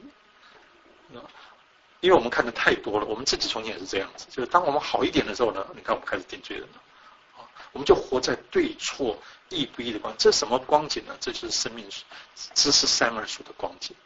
Speaker 6: 因为我们看的太多了，我们自己从前也是这样子，就是当我们好一点的时候呢，你看我们开始定罪人了，我们就活在对错、义不义的光景。这是什么光景呢？这就是生命知识三二数的光景。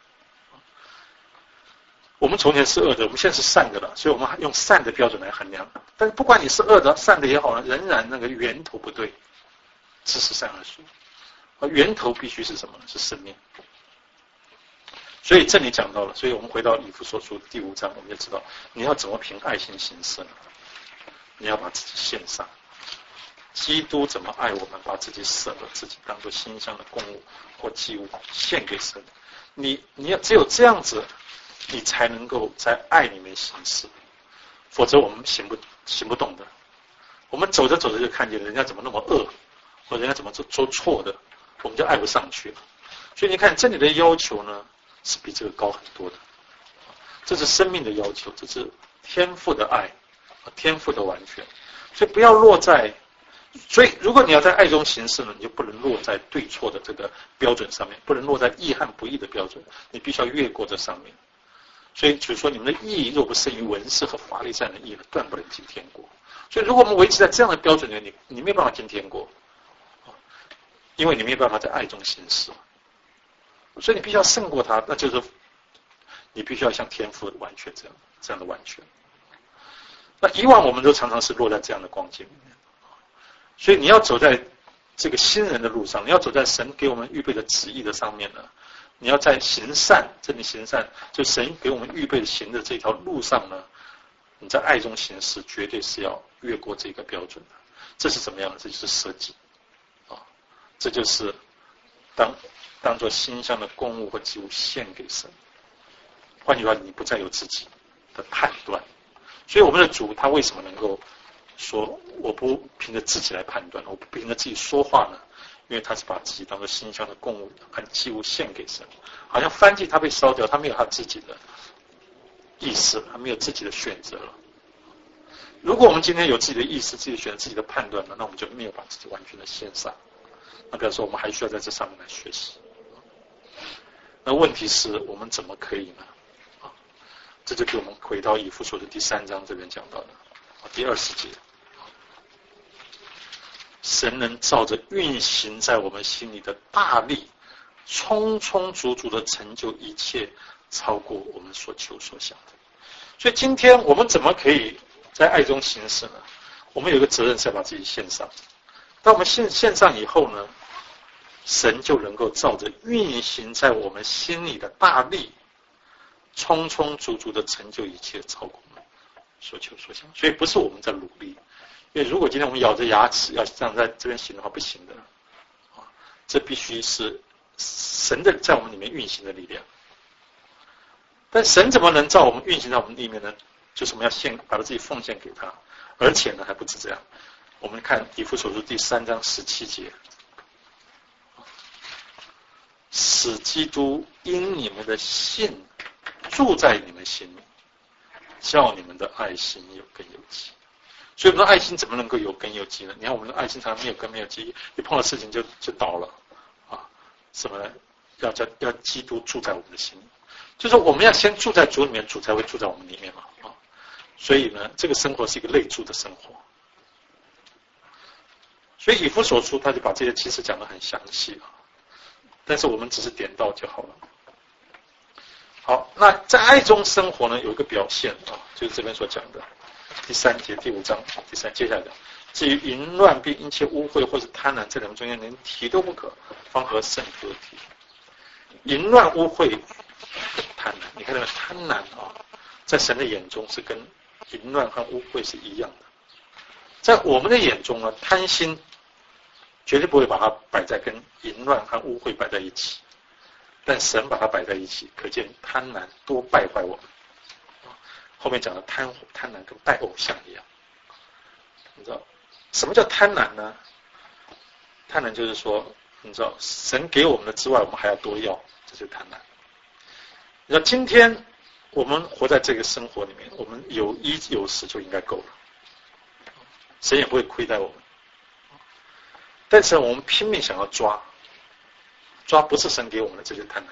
Speaker 6: 我们从前是恶的，我们现在是善的了，所以我们用善的标准来衡量。但是不管你是恶的、善的也好呢，仍然那个源头不对，知识三二数。而源头必须是什么呢？是生命。所以这里讲到了，所以我们回到以弗所书第五章，我们就知道你要怎么凭爱心行事呢？你要把自己献上。基督怎么爱我们，把自己舍了自己，当作馨香的供物或祭物献给神。你你要只有这样子，你才能够在爱里面行事，否则我们行不行不动的。我们走着走着就看见人家怎么那么恶，或者人家怎么做做错的，我们就爱不上去了。所以你看这里的要求呢，是比这个高很多的。这是生命的要求，这是天父的爱，天父的完全。所以不要落在，所以如果你要在爱中行事呢，你就不能落在对错的这个标准上面，不能落在义和不义的标准，你必须要越过这上面。所以就是说，你们的义若不胜于文士和法利赛人的义，断不能进天国。所以如果我们维持在这样的标准里面，你你没有办法进天国，因为你没有办法在爱中行事。所以你必须要胜过他，那就是你必须要像天父完全这样这样的完全。那以往我们都常常是落在这样的光景里面，所以你要走在这个新人的路上，你要走在神给我们预备的旨意的上面呢，你要在行善，这里行善，就神给我们预备行的这条路上呢，你在爱中行事，绝对是要越过这个标准的。这是怎么样？这就是舍己啊，这就是当当作馨香的供物和祭物献给神。换句话，你不再有自己的判断。所以我们的主他为什么能够说我不凭着自己来判断，我不凭着自己说话呢？因为他是把自己当作馨香的供物和祭物献给神。好像燔祭他被烧掉，他没有他自己的意识，他没有自己的选择了。如果我们今天有自己的意识、自己的选择、自己的判断呢，那我们就没有把自己完全的献上。那比方说，我们还需要在这上面来学习。那问题是我们怎么可以呢？啊，这就给我们回到以弗所的第三章这边讲到的啊，第二十节。神能照着运行在我们心里的大力，充充足足的成就一切，超过我们所求所想的。所以今天我们怎么可以在爱中行事呢？我们有一个责任是要把自己献上。当我们献献上以后呢，神就能够照着运行在我们心里的大力，充充足足的成就一切，超过我们所求所想。所以不是我们在努力，因为如果今天我们咬着牙齿要这样在这边行的话，不行的啊！这必须是神的在我们里面运行的力量。但神怎么能照我们运行在我们里面呢？就是我们要献，把自己奉献给他，而且呢还不止这样。我们看以弗所书第三章十七节，使基督因你们的信住在你们心里，叫你们的爱心有根有基。所以我们的爱心怎么能够有根有基呢？你看我们的爱心常常没有根没有基，一碰到事情就就倒了什么呢？要叫要基督住在我们的心里，就是我们要先住在主里面，主才会住在我们里面嘛啊。所以呢，这个生活是一个内住的生活。所以以弗所书他就把这些其实讲得很详细啊，但是我们只是点到就好了。好，那在爱中生活呢，有一个表现啊，就是这边所讲的第三节第五章第三接下来的。至于淫乱并一切污秽或是贪婪，这两个中间连提都不可，方合圣徒的体。淫乱污秽贪婪，你看那个贪婪啊，在神的眼中是跟淫乱和污秽是一样的。在我们的眼中呢，贪心绝对不会把它摆在跟淫乱和污秽摆在一起，但神把它摆在一起，可见贪婪多败坏我们。后面讲的贪贪婪跟拜偶像一样，你知道什么叫贪婪呢？贪婪就是说，你知道神给我们的之外，我们还要多要，这就是贪婪。你知道今天我们活在这个生活里面，我们有衣有食就应该够了，神也不会亏待我们。但是我们拼命想要抓，抓不是神给我们的，这就是贪婪。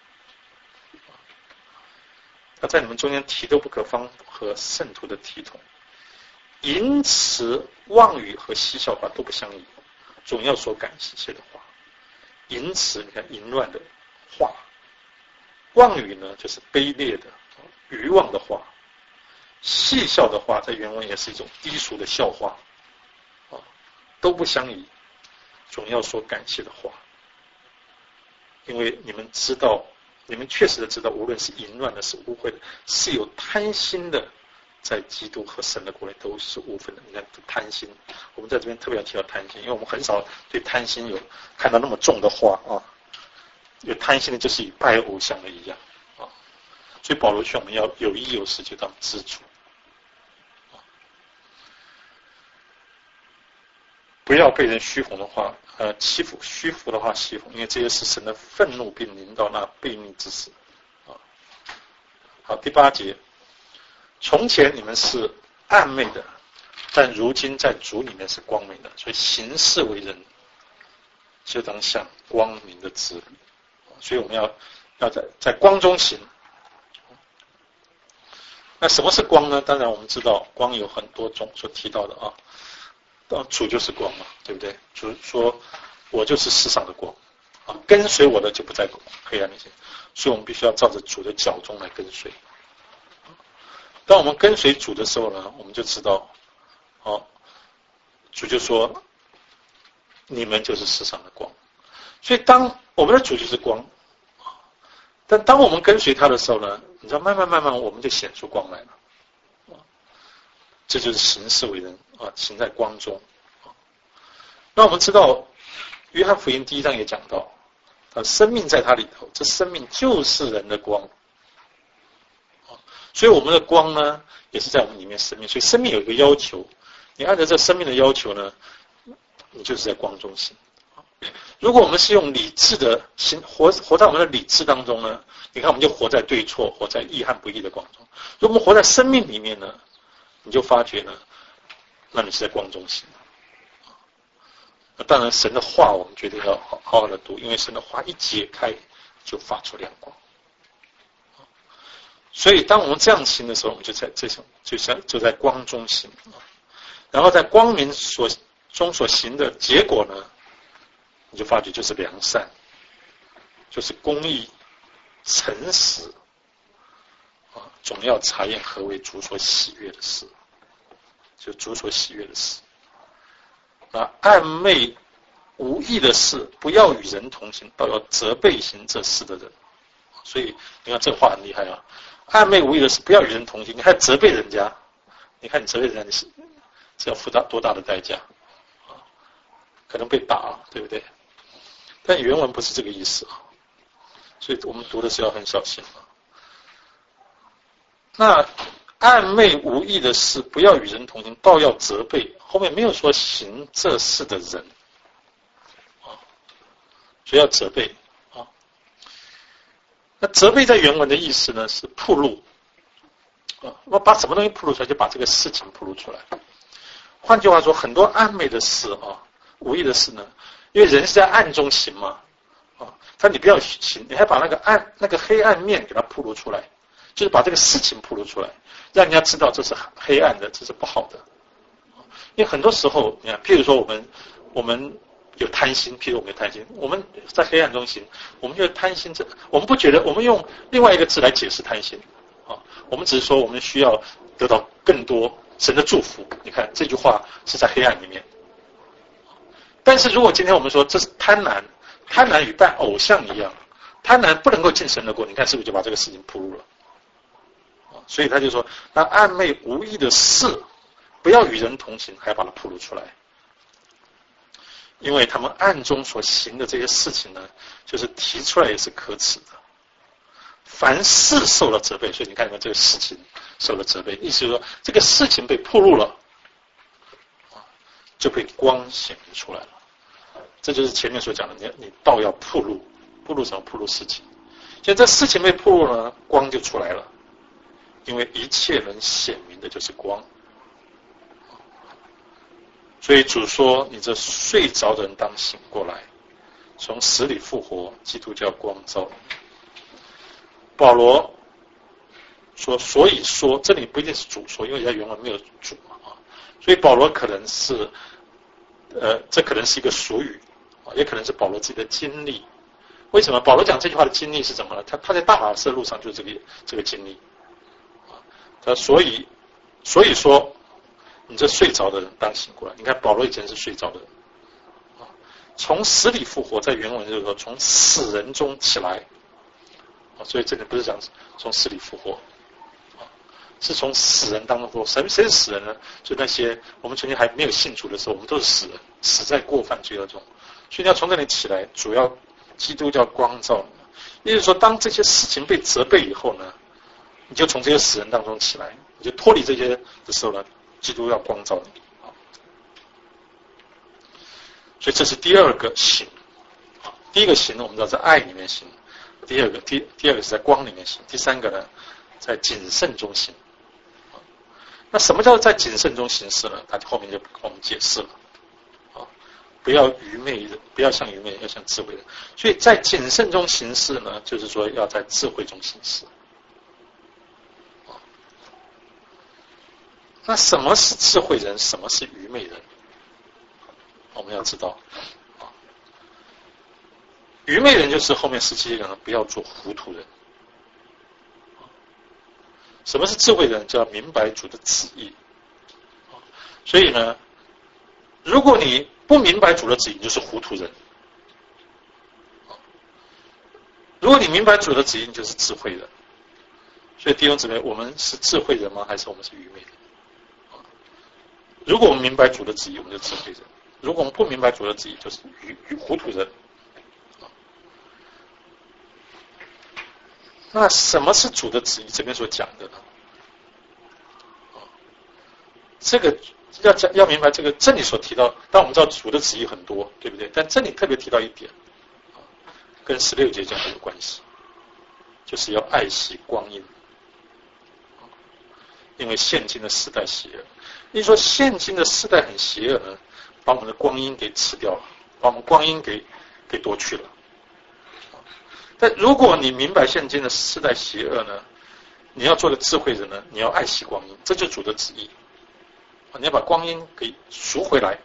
Speaker 6: 那在你们中间提都不可，方合圣徒的体统。淫词妄语和嬉笑话都不相宜，总要说感谢的话。淫词，你看淫乱的话，妄语呢就是卑劣的愚妄的话，戏笑的话在原文也是一种低俗的笑话啊，都不相宜，总要说感谢的话。因为你们知道，你们确实的知道，无论是淫乱的是污秽的，是有贪心的，在基督和神的国内都是无分的。你看贪心，我们在这边特别要提到贪心，因为我们很少对贪心有看到那么重的话啊。有贪心的就是与拜偶像的一样啊，所以保罗劝我们要有衣有食就当知足，啊，不要被人虚哄的话呃欺负虚浮的话欺负，因为这些是神的愤怒并临到那悖逆之时啊。好，第八节，从前你们是暗昧的，但如今在主里面是光明的，所以行事为人就当像光明的子女。所以我们要要在在光中行。那什么是光呢？当然我们知道光有很多种所提到的啊，主就是光嘛，对不对？主说我就是世上的光啊，跟随我的就不在黑暗里面，所以我们必须要照着主的脚中来跟随。当我们跟随主的时候呢，我们就知道哦，主就说你们就是世上的光。所以当我们的主就是光，但当我们跟随他的时候呢，你知道慢慢慢慢我们就显出光来了，这就是行事为人啊，行在光中。那我们知道约翰福音第一章也讲到啊，生命在他里头，这生命就是人的光，所以我们的光呢也是在我们里面生命，所以生命有一个要求，你按照这生命的要求呢，你就是在光中行。如果我们是用理智的行活活在我们的理智当中呢，你看我们就活在对错，活在义和不义的光中。如果我们活在生命里面呢，你就发觉呢，那你是在光中行。当然神的话我们绝对要好好的读，因为神的话一解开就发出亮光。所以当我们这样行的时候，我们就在这种就像就在光中行，然后在光明所中所行的结果呢，你就发觉就是良善，就是公义、诚实啊，总要查验何为主所喜悦的事，就主所喜悦的事。啊，暧昧无益的事，不要与人同行，倒要责备行这事的人。所以你看这话很厉害啊！暧昧无益的事，不要与人同行，你还责备人家，你看你责备人家，你是是要付大多大的代价啊？可能被打，对不对？但原文不是这个意思啊，所以我们读的时候要很小心啊。那暧昧无益的事，不要与人同行，倒要责备。后面没有说行这事的人啊，所以要责备啊。那责备在原文的意思呢是暴露啊，我把什么东西暴露出来，就把这个事情暴露出来。换句话说，很多暧昧的事啊，无益的事呢，因为人是在暗中行嘛啊， 他说你不要行，你还把那个暗那个黑暗面给它暴露出来，就是把这个事情暴露出来，让人家知道这是黑暗的，这是不好的。因为很多时候，你看，譬如说我们我们有贪心，譬如我们有贪心，我们在黑暗中行，我们就贪心这，我们不觉得，我们用另外一个字来解释贪心啊，我们只是说我们需要得到更多神的祝福。你看这句话是在黑暗里面，但是如果今天我们说这是贪婪，贪婪与拜偶像一样，贪婪不能够进神的国，你看是不是就把这个事情暴露了？所以他就说，那暧昧无益的事，不要与人同行，还把它暴露出来，因为他们暗中所行的这些事情呢，就是提出来也是可耻的。凡事受了责备，所以你看你们这个事情受了责备，意思是说这个事情被暴露了，就被光显明出来了。这就是前面所讲的，你你道要暴露，暴露什么？暴露事情。现在这事情被暴露了，光就出来了。因为一切能显明的就是光，所以主说：“你这睡着的人当醒过来，从死里复活，基督叫光照。”保罗说：“所以说，这里不一定是主说，因为在原文没有主嘛啊，所以保罗可能是，呃，这可能是一个俗语啊，也可能是保罗自己的经历。为什么保罗讲这句话的经历是什么呢？他他在大马士路上就是这个这个经历。”他所以，所以说，你这睡着的人当醒过来。你看保罗以前是睡着的人，啊，从死里复活，在原文就是说从死人中起来，啊，所以这里不是讲从死里复活，啊，是从死人当中复活。谁谁是死人呢？就那些我们曾经还没有信主的时候，我们都是死人，死在过犯罪恶中。所以你要从这里起来，主要基督叫光照你。也就是说，当这些事情被责备以后呢，你就从这些死人当中起来，你就脱离这些的时候呢，基督要光照你。所以这是第二个行。第一个行呢，我们知道在爱里面行；第二个，第第二个是在光里面行；第三个呢，在谨慎中行。那什么叫做在谨慎中行事呢？他后面就跟我们解释了。啊，不要愚昧人，不要像愚昧人，要像智慧人。所以在谨慎中行事呢，就是说要在智慧中行事。那什么是智慧人？什么是愚昧人？我们要知道，啊，愚昧人就是后面十七节讲的，不要做糊涂人。什么是智慧人？就要明白主的旨意。所以呢，如果你不明白主的旨意，你就是糊涂人；如果你明白主的旨意，你就是智慧人。所以弟兄姊妹，我们是智慧人吗？还是我们是愚昧人？如果我们明白主的旨意，我们就智慧人；如果我们不明白主的旨意，就是愚愚糊涂人。那什么是主的旨意？这边所讲的呢？这个要讲要明白，这个这里所提到，但我们知道主的旨意很多，对不对？但这里特别提到一点，跟十六节讲的有关系，就是要爱惜光阴，因为现今的时代邪恶。你说现今的时代很邪恶呢，把我们的光阴给吃掉了，把我们光阴给给夺去了。但如果你明白现今的时代邪恶呢，你要做个智慧人呢，你要爱惜光阴，这就是主的旨意。你要把光阴给赎回来。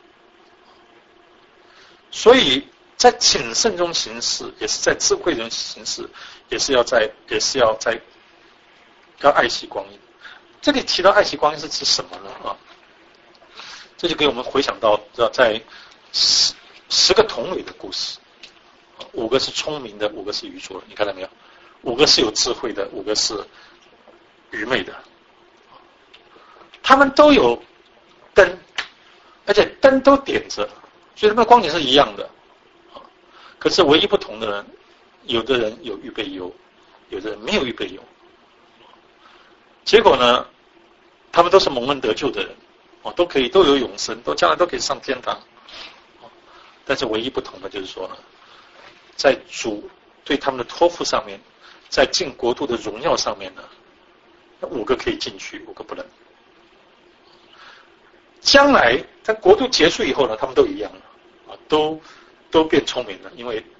Speaker 6: 所以在谨慎中行事，也是在智慧中行事，也是要在也是要在要爱惜光阴。这里提到爱惜光阴是指什么呢？啊，这就给我们回想到在十十个童女的故事，五个是聪明的，五个是愚拙的，你看到没有？五个是有智慧的，五个是愚昧的。他们都有灯，而且灯都点着，所以他们的光景是一样的。可是唯一不同的人，有的人有预备油，有的人没有预备油。结果呢，他们都是蒙恩得救的人，哦，都可以都有永生，都将来都可以上天堂。但是唯一不同的就是说呢，在主对他们的托付上面，在进国度的荣耀上面呢，五个可以进去，五个不能。将来在国度结束以后呢，他们都一样了，啊，都都变聪明了，因为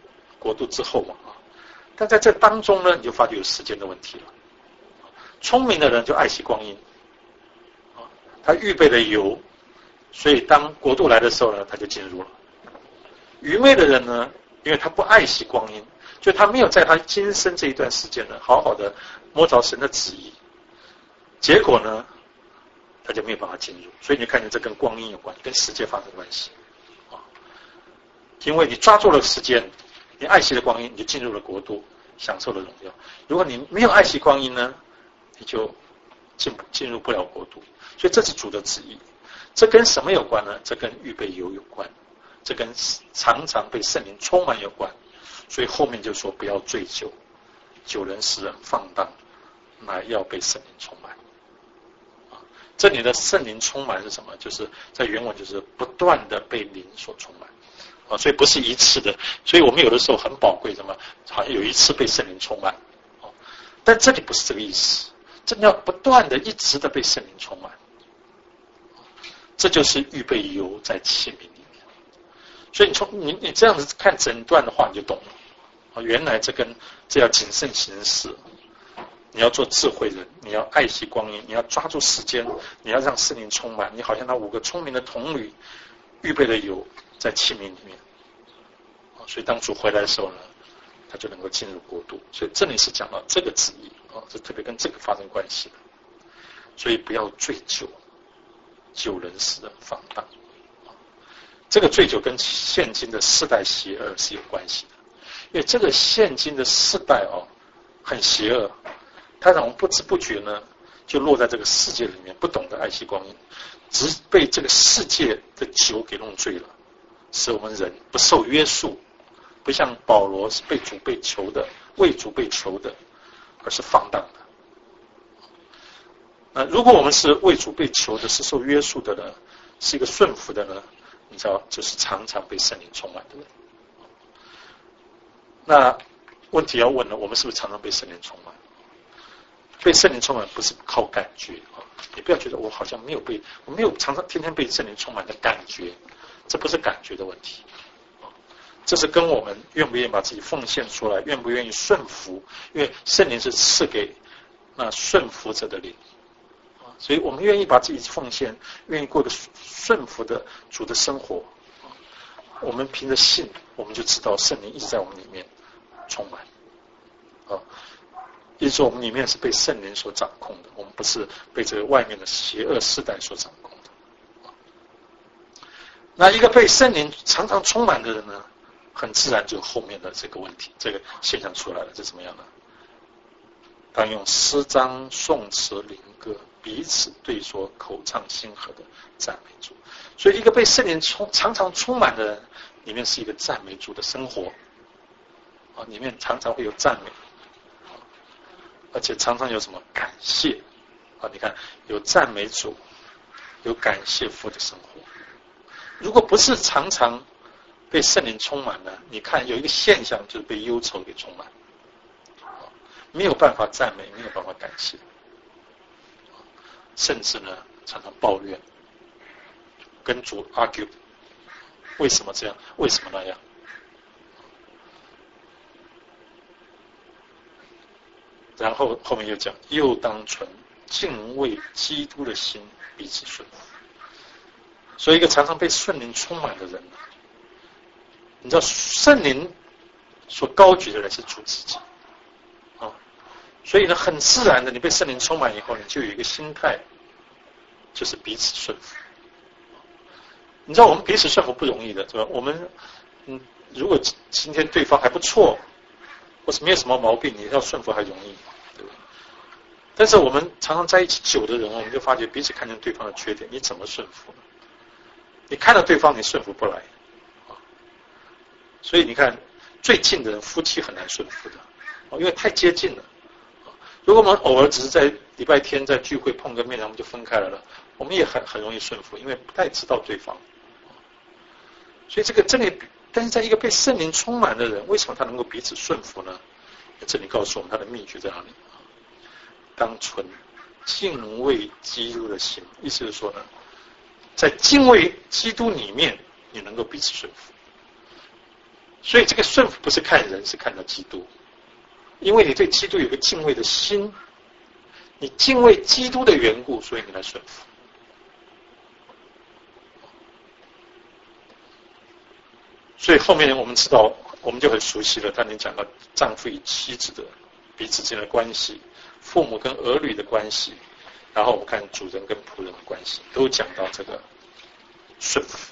Speaker 6: 国度之后嘛啊，但在这当中呢，你就发觉有时间的问题了。聪明的人就爱惜光阴，啊，他预备了油，所以当国度来的时候呢，他就进入了。愚昧的人呢，因为他不爱惜光阴，就他没有在他今生这一段时间呢，好好的摸着神的旨意，结果呢，他就没有办法进入。所以你看见这跟光阴有关，跟时间发生关系啊。因为你抓住了时间，你爱惜了光阴，你就进入了国度，享受了荣耀。如果你没有爱惜光阴呢，你就进进入不了国度。所以这是主的旨意。这跟什么有关呢？这跟预备油有关，这跟常常被圣灵充满有关。所以后面就说不要醉酒，酒能使人放荡，乃要被圣灵充满。啊，这里的圣灵充满是什么？就是在原文就是不断的被灵所充满。啊，所以不是一次的。所以我们有的时候很宝贵，什么好像有一次被圣灵充满，啊，但这里不是这个意思。这里要不断的、一直的被圣灵充满。这就是预备油在器皿里面。所以你从你你这样子看整段的话，你就懂了。啊，原来这跟这要谨慎行事，你要做智慧人，你要爱惜光阴，你要抓住时间，你要让圣灵充满。你好像那五个聪明的童女预备了油在器皿里面。啊，所以当主回来的时候呢，他就能够进入国度。所以这里是讲到这个旨意啊，是特别跟这个发生关系的。所以不要醉酒。酒能使人放荡，这个醉酒跟现今的世代邪恶是有关系的，因为这个现今的世代哦很邪恶，它让我们不知不觉呢就落在这个世界里面，不懂得爱惜光阴，只被这个世界的酒给弄醉了，使我们人不受约束，不像保罗是被主被囚的，为主被囚的，而是放荡的。那如果我们是为主被囚的，是受约束的呢，是一个顺服的呢，你知道，就是常常被圣灵充满的人。那问题要问了，我们是不是常常被圣灵充满？被圣灵充满不是靠感觉啊，你不要觉得我好像没有被，我没有常常天天被圣灵充满的感觉，这不是感觉的问题，这是跟我们愿不愿意把自己奉献出来，愿不愿意顺服，因为圣灵是赐给那顺服者的灵。所以我们愿意把自己奉献，愿意过个顺服的主的生活。我们凭着信，我们就知道圣灵一直在我们里面充满。啊，也就是说我们里面是被圣灵所掌控的，我们不是被这个外面的邪恶世代所掌控的。那一个被圣灵常常充满的人呢，很自然就后面的这个问题，这个现象出来了，这怎么样呢？当用诗章、颂词、灵歌彼此对说，口唱心和的赞美主。所以一个被圣灵充常常充满的人，里面是一个赞美主的生活啊，里面常常会有赞美，而且常常有什么感谢啊？你看有赞美主，有感谢父的生活。如果不是常常被圣灵充满呢，你看有一个现象就是被忧愁给充满。没有办法赞美，没有办法感谢，甚至呢常常抱怨，跟主 argue， 为什么这样？为什么那样？然后后面又讲，又当存敬畏基督的心，彼此顺服。所以一个常常被圣灵充满的人，你知道圣灵所高举的人是主自己。所以呢，很自然的，你被圣灵充满以后，你就有一个心态，就是彼此顺服。你知道我们彼此顺服不容易的，是吧？我们，嗯，如果今天对方还不错，或是没有什么毛病，你要顺服还容易，对吧？但是我们常常在一起久的人，我们就发觉彼此看见对方的缺点，你怎么顺服呢？你看到对方，你顺服不来，啊，所以你看，最近的人，夫妻很难顺服的，因为太接近了。如果我们偶尔只是在礼拜天在聚会碰个面，然后我们就分开了了，我们也很很容易顺服，因为不太知道对方。所以这个这里，但是在一个被圣灵充满的人，为什么他能够彼此顺服呢？这里告诉我们他的秘诀在哪里？当存敬畏基督的心，意思是说呢，在敬畏基督里面，你能够彼此顺服。 所以这个顺服不是看人，是看到基督，因为你对基督有个敬畏的心，你敬畏基督的缘故，所以你来顺服。所以后面我们知道，我们就很熟悉了。他能讲到丈夫与妻子的彼此之间的关系，父母跟儿女的关系，然后我们看主人跟仆人的关系，都讲到这个顺服。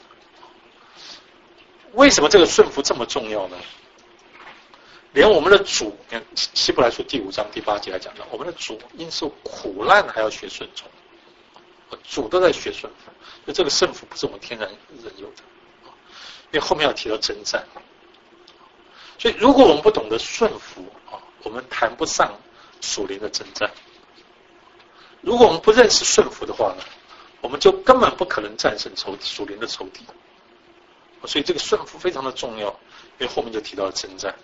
Speaker 6: 为什么这个顺服这么重要呢？连我们的主，看希伯来书第五章第八节来讲到，我们的主因受苦难还要学顺从，主都在学顺服，所以这个顺服不是我们天然人有的。因为后面要提到征战，所以如果我们不懂得顺服啊，我们谈不上属灵的征战。如果我们不认识顺服的话呢，我们就根本不可能战胜仇属灵的仇敌。所以这个顺服非常的重要，因为后面就提到了征战。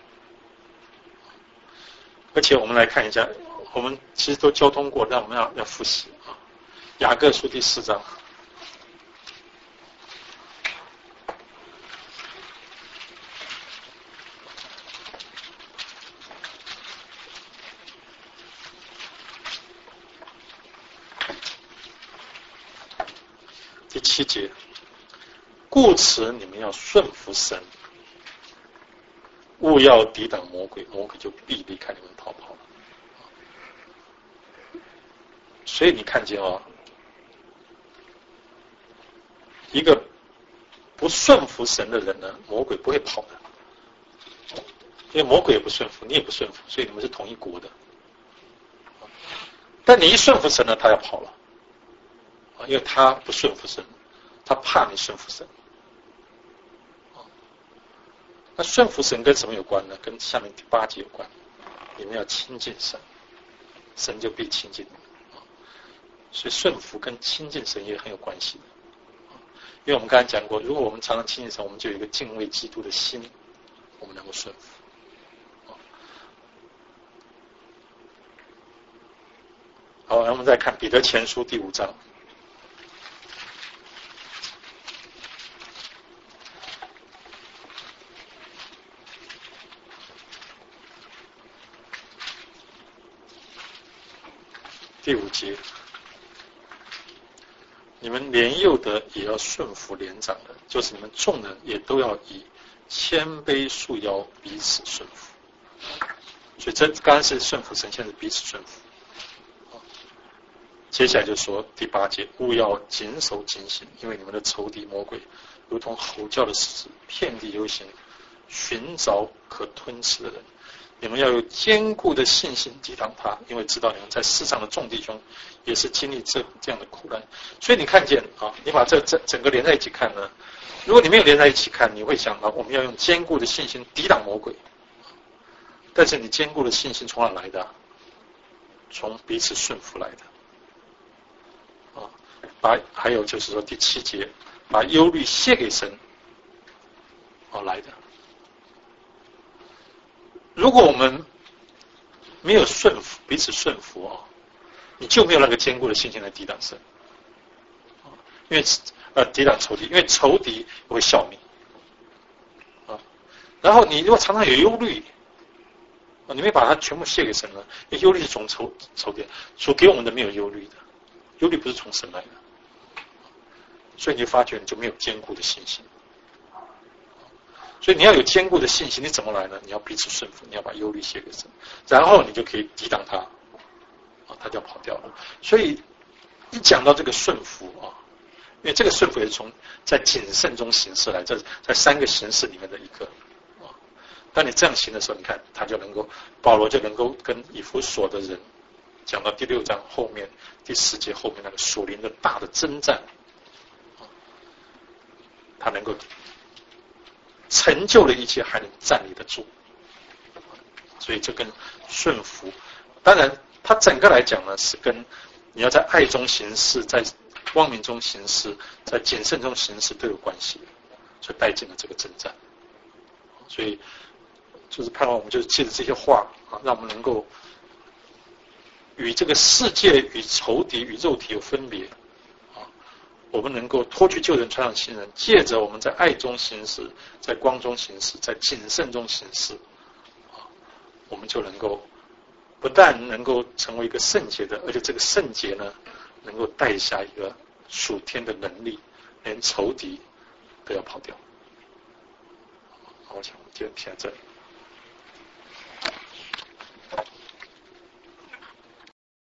Speaker 6: 而且我们来看一下，我们其实都交通过，但我们要要复习啊。雅各书第四章。第七节，故此你们要顺服神，勿要抵挡魔鬼，魔鬼就必离开你们逃跑。所以你看见哦，一个不顺服神的人呢，魔鬼不会跑的，因为魔鬼也不顺服，你也不顺服，所以你们是同一国的。但你一顺服神呢，他要跑了。因为他不顺服神，他怕你顺服神。那顺服神跟什么有关呢？跟下面第八节有关。你们要亲近神，神就必亲近你们。所以顺服跟亲近神也很有关系的。因为我们刚才讲过，如果我们常常亲近神，我们就有一个敬畏基督的心，我们能够顺服。好，然后我们再看彼得前书第五章。第五节，你们年幼的也要顺服年长的，就是你们众人也都要以谦卑束腰，彼此顺服。所以这刚刚是顺服神，现在是彼此顺服。接下来就说第八节，勿要谨守警醒，因为你们的仇敌魔鬼如同吼叫的狮子，遍地游行，寻找可吞吃的人。你们要有坚固的信心抵挡他，因为知道你们在世上的众弟兄也是经历这这样的苦难。所以你看见啊，你把这整整个连在一起看呢，如果你没有连在一起看，你会想到我们要用坚固的信心抵挡魔鬼。但是你坚固的信心从哪来的？从彼此顺服来的。啊，把还有就是说第七节，把忧虑卸给神，啊来的。如果我们没有顺服，彼此顺服啊，你就没有那个坚固的信心来抵挡神，因为呃抵挡仇敌，因为仇敌会笑你啊。然后你如果常常有忧虑，啊，你没把它全部卸给神了，因为忧虑是从仇仇敌所给我们的，没有忧虑的，忧虑不是从神来的，所以你就发觉你就没有坚固的信心。所以你要有坚固的信心，你怎么来呢？你要彼此顺服，你要把忧虑卸给神，然后你就可以抵挡他，啊，他就要跑掉了。所以一讲到这个顺服啊，因为这个顺服也是从在谨慎中行事来，这在三个形式里面的一个啊。当你这样行的时候，你看他就能够，保罗就能够跟以弗所的人讲到第六章后面第十节后面那个属灵的大的征战，啊，他能够成就了一切，还能站立得住。所以这跟顺服，当然它整个来讲呢，是跟你要在爱中行事，在光明中行事，在谨慎中行事都有关系，所以带进了这个征战。所以就是盼望我们就是借着这些话啊，让我们能够与这个世界、与仇敌、与肉体有分别啊， 我们能够脱去旧人，穿上新人，借着我们在爱中行事，在光中行事，在谨慎中行事，我们就能够不但能够成为一个圣洁的，而且这个圣洁呢，能够带下一个属天的能力，连仇敌都要跑掉。好，我想我们今天听到这里。